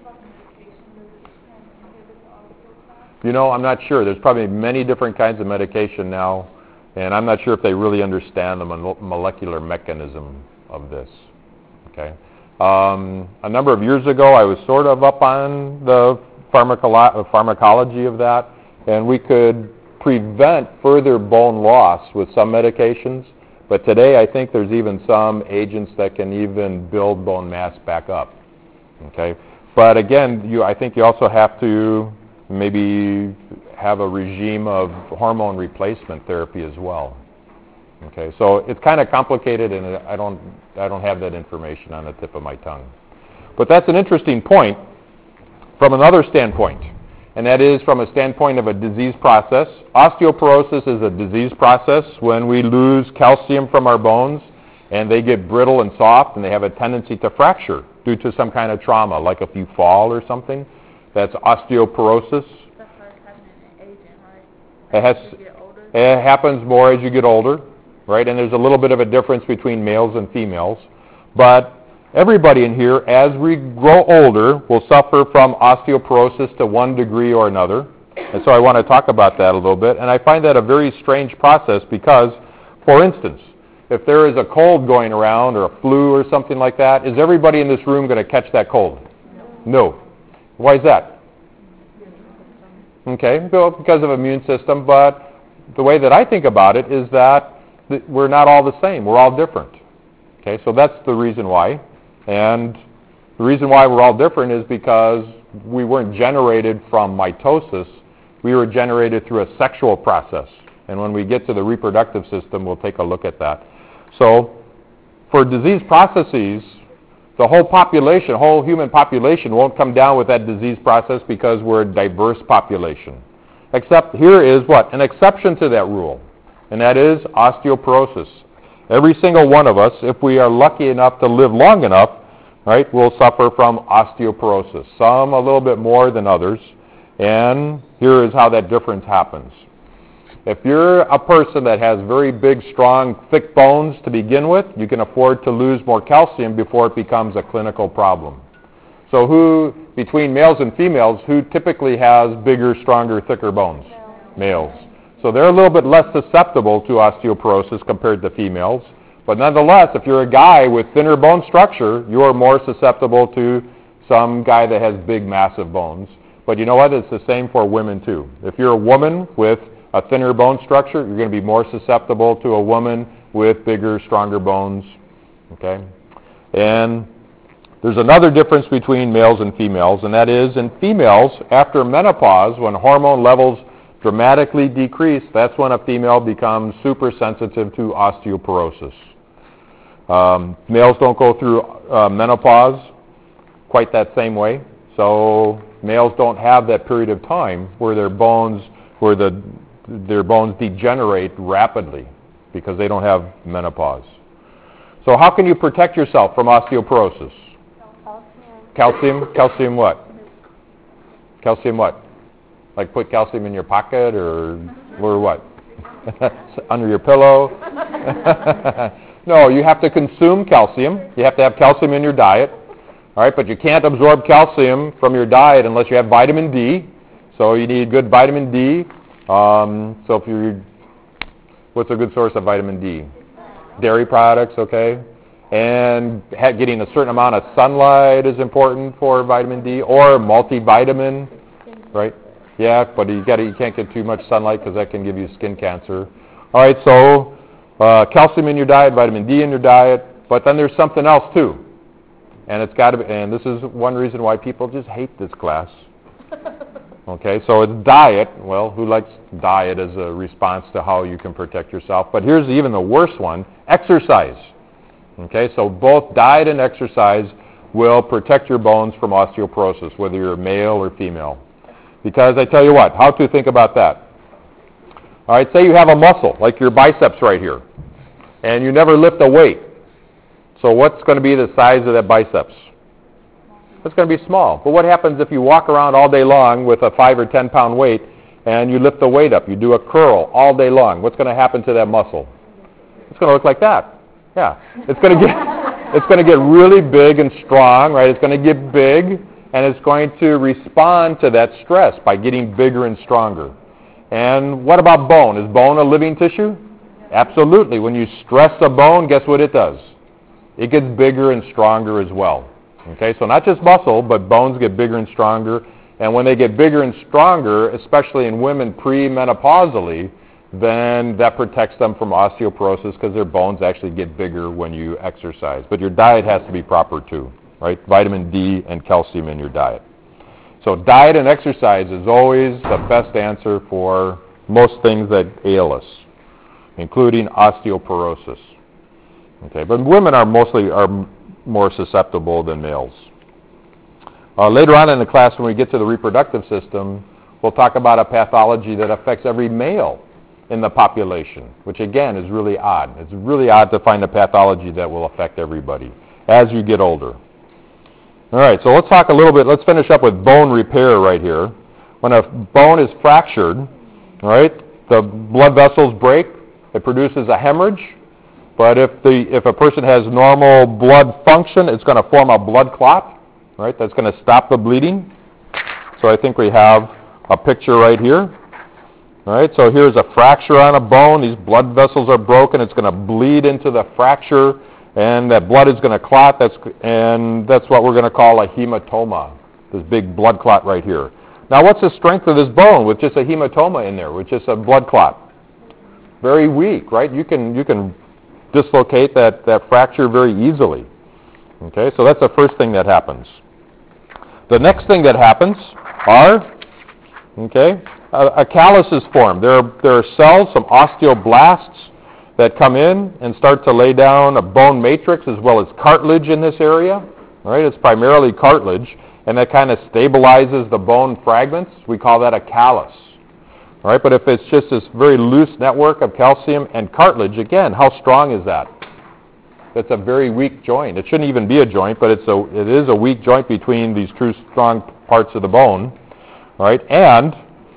You know, I'm not sure. There's probably many different kinds of medication now, and I'm not sure if they really understand the mo- molecular mechanism of this. Okay. Um, a number of years ago, I was sort of up on the pharmacolo- pharmacology of that, and we could prevent further bone loss with some medications. But today, I think there's even some agents that can even build bone mass back up. Okay. But again, you, I think you also have to maybe have a regime of hormone replacement therapy as well. Okay, so it's kind of complicated, and I don't, I don't have that information on the tip of my tongue. But that's an interesting point. from another standpoint, and that is from a standpoint of a disease process. Osteoporosis is a disease process when we lose calcium from our bones, and they get brittle and soft, and they have a tendency to fracture due to some kind of trauma, like if you fall or something. That's osteoporosis. That starts happening in aging, right? It has. As you get older? It happens more as you get older, right? And there's a little bit of a difference between males and females. But everybody in here, as we grow older, will suffer from osteoporosis to one degree or another. And so I want to talk about that a little bit. And I find that a very strange process because, for instance, if there is a cold going around or a flu or something like that, is everybody in this room going to catch that cold? No. No. Why is that? Okay, well, because of immune system, but the way that I think about it is that th- we're not all the same. We're all different. Okay, so that's the reason why. And the reason why we're all different is because we weren't generated from mitosis. We were generated through a sexual process. And when we get to the reproductive system, we'll take a look at that. So for disease processes, the whole population, whole human population won't come down with that disease process because we're a diverse population. Except here is what? An exception to that rule, and that is osteoporosis. Every single one of us, if we are lucky enough to live long enough, right, will suffer from osteoporosis. Some a little bit more than others, and here is how that difference happens. If you're a person that has very big, strong, thick bones to begin with, you can afford to lose more calcium before it becomes a clinical problem. So who, between males and females, who typically has bigger, stronger, thicker bones? Males. So they're a little bit less susceptible to osteoporosis compared to females. But nonetheless, if you're a guy with thinner bone structure, you are more susceptible to some guy that has big, massive bones. But you know what? It's the same for women, too. If you're a woman with a thinner bone structure, you're going to be more susceptible to a woman with bigger, stronger bones. Okay? And there's another difference between males and females, and that is in females, after menopause, when hormone levels dramatically decrease, that's when a female becomes super sensitive to osteoporosis. Um, males don't go through uh, menopause quite that same way, so males don't have that period of time where their bones, where the their bones degenerate rapidly because they don't have menopause. So how can you protect yourself from osteoporosis? Calcium. Calcium what? Calcium what? Like put calcium in your pocket or or what? Under your pillow? No, you have to consume calcium. You have to have calcium in your diet. All right, but you can't absorb calcium from your diet unless you have vitamin D. So you need good vitamin D. Um, so if you, what's a good source of vitamin D? Dairy products, okay. And ha- getting a certain amount of sunlight is important for vitamin D, or multivitamin, right? Yeah, but you got you can't get too much sunlight because that can give you skin cancer. All right, so uh, calcium in your diet, vitamin D in your diet, but then there's something else too, and it's got to be. And this is one reason why people just hate this class. Okay, so it's diet. Well, who likes diet as a response to how you can protect yourself? But here's even the worst one: exercise. Okay, so both diet and exercise will protect your bones from osteoporosis, whether you're male or female. Because I tell you what, how to think about that. All right, say you have a muscle, like your biceps right here, and you never lift a weight. So what's going to be the size of that biceps? It's going to be small. But what happens if you walk around all day long with a five or ten pound weight and you lift the weight up? You do a curl all day long. What's going to happen to that muscle? It's going to look like that. Yeah. It's going to get it's going to get really big and strong, right? It's going to get big, and it's going to respond to that stress by getting bigger and stronger. And what about bone? Is bone a living tissue? Absolutely. When you stress a bone, guess what it does? It gets bigger and stronger as well. Okay, so not just muscle, but bones get bigger and stronger. And when they get bigger and stronger, especially in women pre-menopausally, then that protects them from osteoporosis because their bones actually get bigger when you exercise. But your diet has to be proper too, right? Vitamin D and calcium in your diet. So diet and exercise is always the best answer for most things that ail us, including osteoporosis. Okay, but women are mostly are more susceptible than males. Uh, later on in the class, when we get to the reproductive system, we'll talk about a pathology that affects every male in the population, which again is really odd. It's really odd to find a pathology that will affect everybody as you get older. All right, so let's talk a little bit, let's finish up with bone repair right here. When a bone is fractured, all right, the blood vessels break, it produces a hemorrhage, but if the if a person has normal blood function, it's going to form a blood clot, right? That's going to stop the bleeding. So I think we have a picture right here. All right, so here's a fracture on a bone. These blood vessels are broken. It's going to bleed into the fracture, and that blood is going to clot. That's and that's what we're going to call a hematoma. This big blood clot right here. Now, what's the strength of this bone with just a hematoma in there, with just a blood clot? Very weak, right? You can you can dislocate that, that fracture very easily. Okay, so that's the first thing that happens. The next thing that happens are, okay, a, a callus is formed. There are, there are cells, some osteoblasts, that come in and start to lay down a bone matrix as well as cartilage in this area. Right? It's primarily cartilage, and that kind of stabilizes the bone fragments. We call that a callus. All right, but if it's just this very loose network of calcium and cartilage, again, how strong is that? It's a very weak joint. It shouldn't even be a joint, but it's a, it is a weak joint between these two strong parts of the bone. All right, and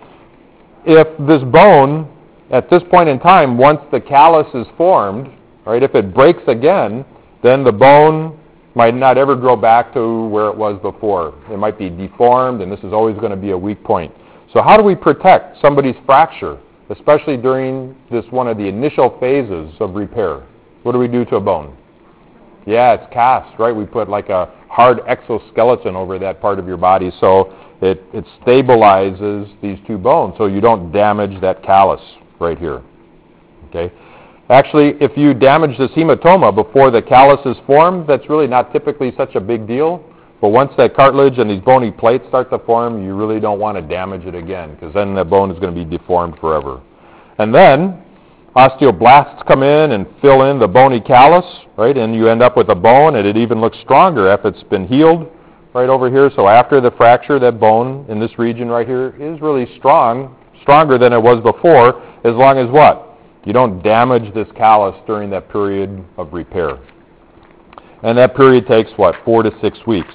if this bone, at this point in time, once the callus is formed, right, if it breaks again, then the bone might not ever grow back to where it was before. It might be deformed, and this is always going to be a weak point. So how do we protect somebody's fracture, especially during this one of the initial phases of repair? What do we do to a bone? Yeah, it's cast, right? We put like a hard exoskeleton over that part of your body so it, it stabilizes these two bones so you don't damage that callus right here. Okay. Actually, if you damage this hematoma before the callus is formed, that's really not typically such a big deal. But once that cartilage and these bony plates start to form, you really don't want to damage it again, because then the bone is going to be deformed forever. And then osteoblasts come in and fill in the bony callus, right? And you end up with a bone, and it even looks stronger if it's been healed right over here. So after the fracture, that bone in this region right here is really strong, stronger than it was before, as long as what? You don't damage this callus during that period of repair. And that period takes, what, four to six weeks.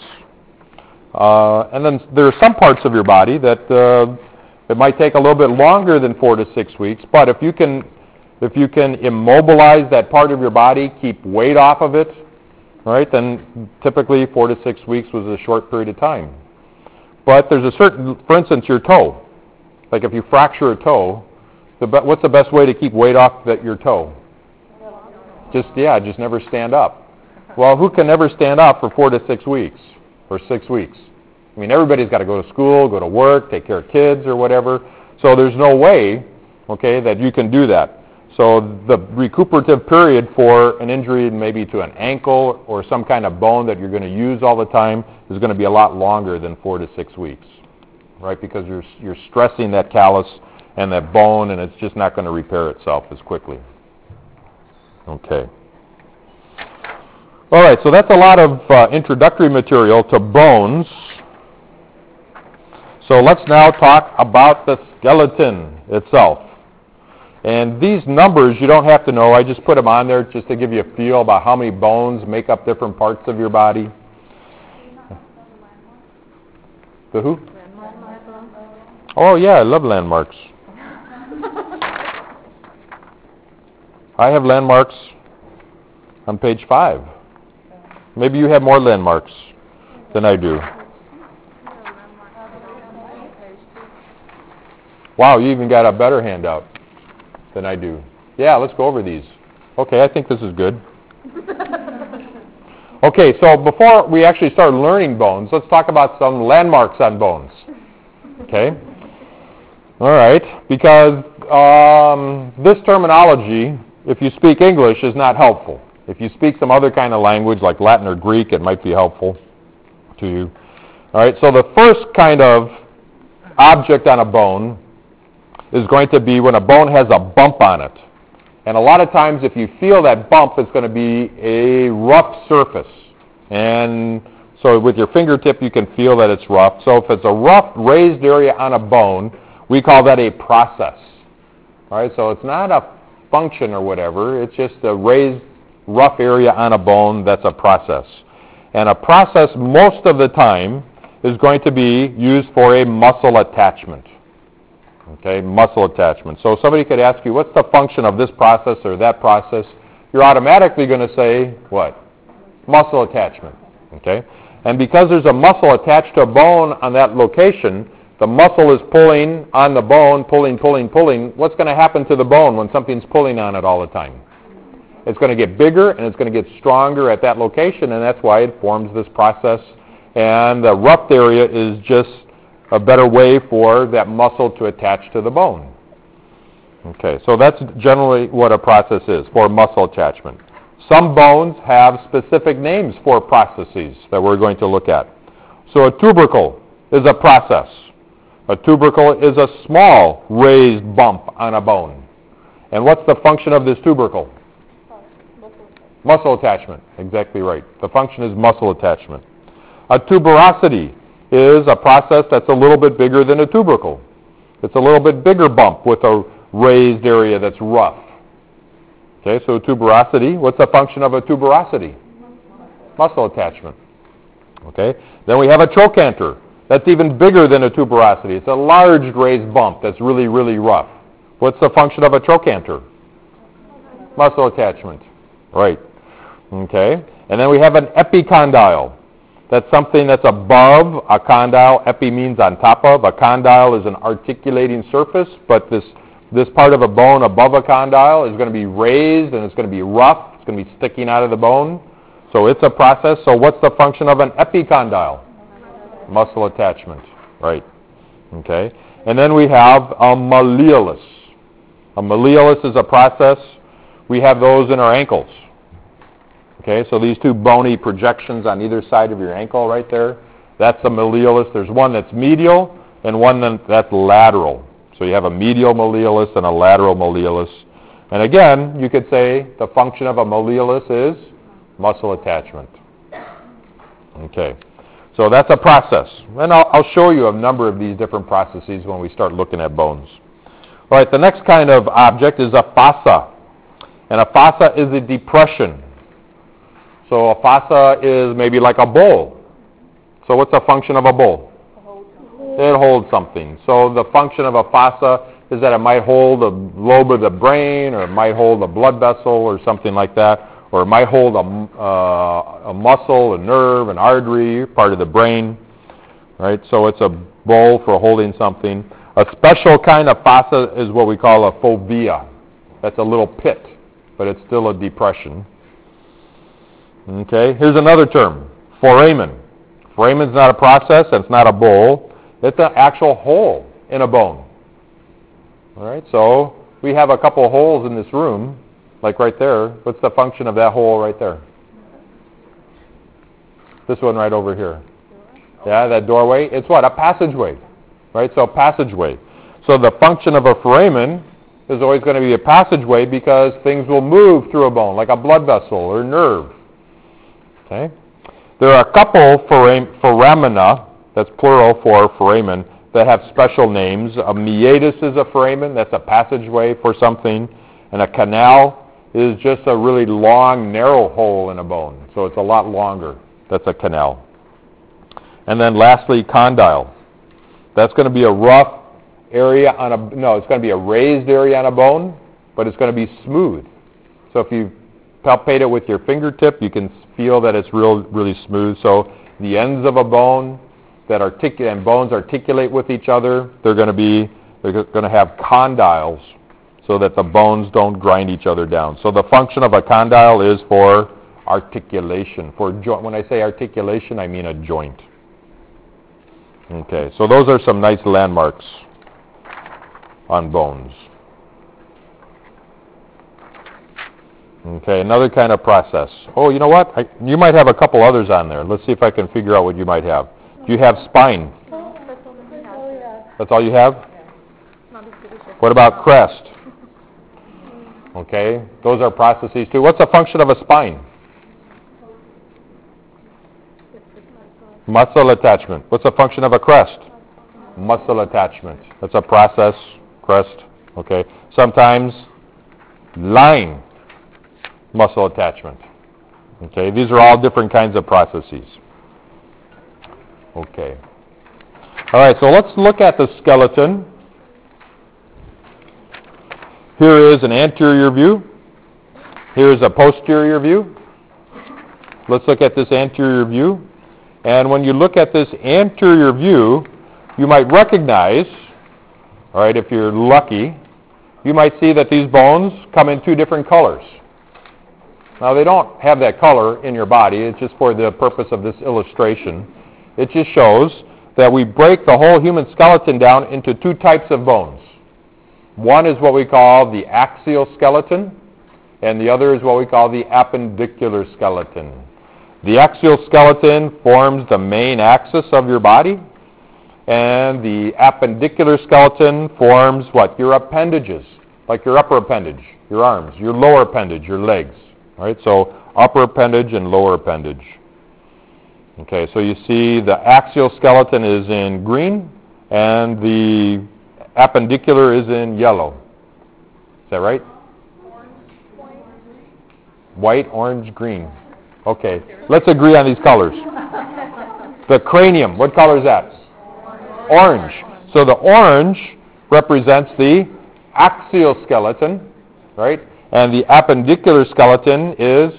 Uh, and then there are some parts of your body that uh, it might take a little bit longer than four to six weeks, but if you can if you can immobilize that part of your body, keep weight off of it, right, then typically four to six weeks was a short period of time. But there's a certain, for instance, your toe. Like if you fracture a toe, the be- what's the best way to keep weight off that your toe? Just, yeah, just never stand up. Well, who can never stand up for four to six weeks or six weeks? I mean, everybody's got to go to school, go to work, take care of kids or whatever. So there's no way, okay, that you can do that. So the recuperative period for an injury maybe to an ankle or some kind of bone that you're going to use all the time is going to be a lot longer than four to six weeks, right? Because you're you're stressing that callus and that bone, and it's just not going to repair itself as quickly. Okay. All right, so that's a lot of uh, introductory material to bones. So let's now talk about the skeleton itself. And these numbers you don't have to know. I just put them on there just to give you a feel about how many bones make up different parts of your body. The who? Oh, yeah, I love landmarks. I have landmarks on page five. Maybe you have more landmarks than I do. Wow, you even got a better handout than I do. Yeah, let's go over these. Okay, I think this is good. Okay, so before we actually start learning bones, let's talk about some landmarks on bones. Okay? All right, because um, this terminology, if you speak English, is not helpful. If you speak some other kind of language like Latin or Greek, it might be helpful to you. All right, so the first kind of object on a bone is going to be when a bone has a bump on it. And a lot of times if you feel that bump, it's going to be a rough surface. And So with your fingertip, you can feel that it's rough. So if it's a rough, raised area on a bone, we call that a process. All right, so it's not a function or whatever. It's just a raised, rough area on a bone. That's a process. And a process, most of the time, is going to be used for a muscle attachment. Okay, muscle attachment. So somebody could ask you, what's the function of this process or that process? You're automatically going to say, what? Muscle attachment. Okay? And because there's a muscle attached to a bone on that location, the muscle is pulling on the bone, pulling, pulling, pulling. What's going to happen to the bone when something's pulling on it all the time? It's going to get bigger and it's going to get stronger at that location, and that's why it forms this process. And the roughed area is just a better way for that muscle to attach to the bone. Okay, so that's generally what a process is for muscle attachment. Some bones have specific names for processes that we're going to look at. So a tubercle is a process. A tubercle is a small raised bump on a bone. And what's the function of this tubercle? Muscle attachment. Exactly right. The function is muscle attachment. A tuberosity is a process that's a little bit bigger than a tubercle. It's a little bit bigger bump with a raised area that's rough. Okay, so tuberosity, what's the function of a tuberosity? Muscle attachment. Okay, then we have a trochanter. That's even bigger than a tuberosity. It's a large raised bump that's really, really rough. What's the function of a trochanter? Muscle attachment. Right. Okay, and then we have an epicondyle. That's something that's above a condyle. Epi means on top of. A condyle is an articulating surface, but this this part of a bone above a condyle is going to be raised and it's going to be rough. It's going to be sticking out of the bone. So it's a process. So what's the function of an epicondyle? Muscle attachment. Right. Okay. And then we have a malleolus. A malleolus is a process. We have those in our ankles. Okay, so these two bony projections on either side of your ankle right there, that's a malleolus. There's one that's medial and one that's lateral. So you have a medial malleolus and a lateral malleolus. And again, you could say the function of a malleolus is muscle attachment. Okay, so that's a process. And I'll, I'll show you a number of these different processes when we start looking at bones. All right, the next kind of object is a fossa. And a fossa is a depression. So a fossa is maybe like a bowl. So what's the function of a bowl? It holds something. So the function of a fossa is that it might hold a lobe of the brain, or it might hold a blood vessel or something like that, or it might hold a, uh, a muscle, a nerve, an artery, part of the brain. Right? So it's a bowl for holding something. A special kind of fossa is what we call a fovea. That's a little pit, but it's still a depression. Okay, here's another term, foramen. Foramen's not a process, and it's not a bowl. It's an actual hole in a bone. All right, so we have a couple of holes in this room, like right there. What's the function of that hole right there? This one right over here. Yeah, that doorway. It's what? A passageway. Right, so a passageway. So the function of a foramen is always going to be a passageway because things will move through a bone, like a blood vessel or nerve. Okay. There are a couple foram- foramina, that's plural for foramen, that have special names. A meatus is a foramen, that's a passageway for something, and a canal is just a really long, narrow hole in a bone. So it's a lot longer. That's a canal. And then lastly, condyle. That's going to be a rough area on a, no, it's going to be a raised area on a bone, but it's going to be smooth. So if you palpate it with your fingertip, you can feel that it's real, really smooth. So the ends of a bone that articulate, and bones articulate with each other, they're going to be, they're going to have condyles so that the bones don't grind each other down. So the function of a condyle is for articulation. For jo- when I say articulation, I mean a joint. Okay, so those are some nice landmarks on bones. Okay, another kind of process. Oh, you know what? I, you might have a couple others on there. Let's see if I can figure out what you might have. Do you have spine? That's all you have? What about crest? Okay, those are processes too. What's the function of a spine? Muscle attachment. What's the function of a crest? Muscle attachment. That's a process, crest, okay? Sometimes line muscle attachment. Okay, these are all different kinds of processes. Okay. All right, so let's look at the skeleton. Here is an anterior view. Here is a posterior view. Let's look at this anterior view. And when you look at this anterior view, you might recognize, all right, if you're lucky, you might see that these bones come in two different colors. Now, they don't have that color in your body. It's just for the purpose of this illustration. It just shows that we break the whole human skeleton down into two types of bones. One is what we call the axial skeleton, and the other is what we call the appendicular skeleton. The axial skeleton forms the main axis of your body, and the appendicular skeleton forms what? Your appendages, like your upper appendage, your arms, your lower appendage, your legs. All right, so upper appendage and lower appendage. Okay, so you see the axial skeleton is in green, and the appendicular is in yellow. Is that right? White, orange, green. Okay, let's agree on these colors. The cranium, what color is that? Orange. So the orange represents the axial skeleton, right? And the appendicular skeleton is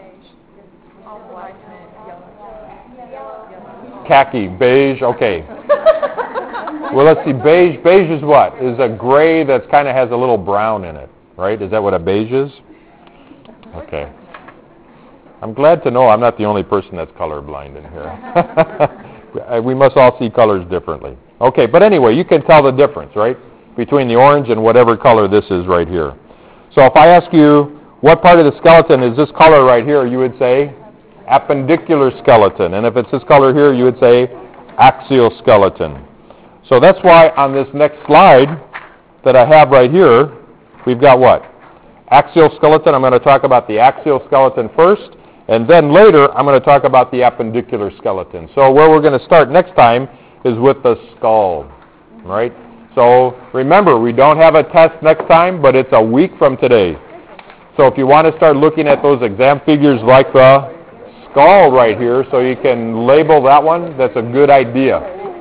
khaki, beige, okay. Well, let's see, beige, beige is what? Is a gray that kind of has a little brown in it, right? Is that what a beige is? Okay. I'm glad to know I'm not the only person that's colorblind in here. We must all see colors differently. Okay, but anyway, you can tell the difference, right, between the orange and whatever color this is right here. So if I ask you, what part of the skeleton is this color right here, you would say appendicular skeleton. And if it's this color here, you would say axial skeleton. So that's why on this next slide that I have right here, we've got what? Axial skeleton. I'm going to talk about the axial skeleton first, and then later I'm going to talk about the appendicular skeleton. So where we're going to start next time is with the skull, right? So remember, we don't have a test next time, but it's a week from today. So if you want to start looking at those exam figures like the skull right here, so you can label that one, that's a good idea.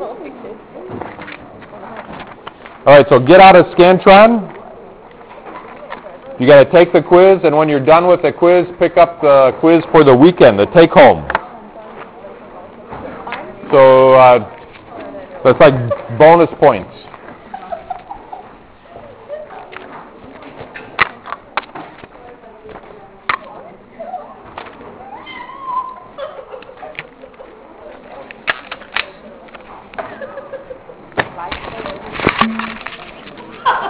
All right, so get out of Scantron. You got to take the quiz, and when you're done with the quiz, pick up the quiz for the weekend, the take-home. So uh, that's like bonus points.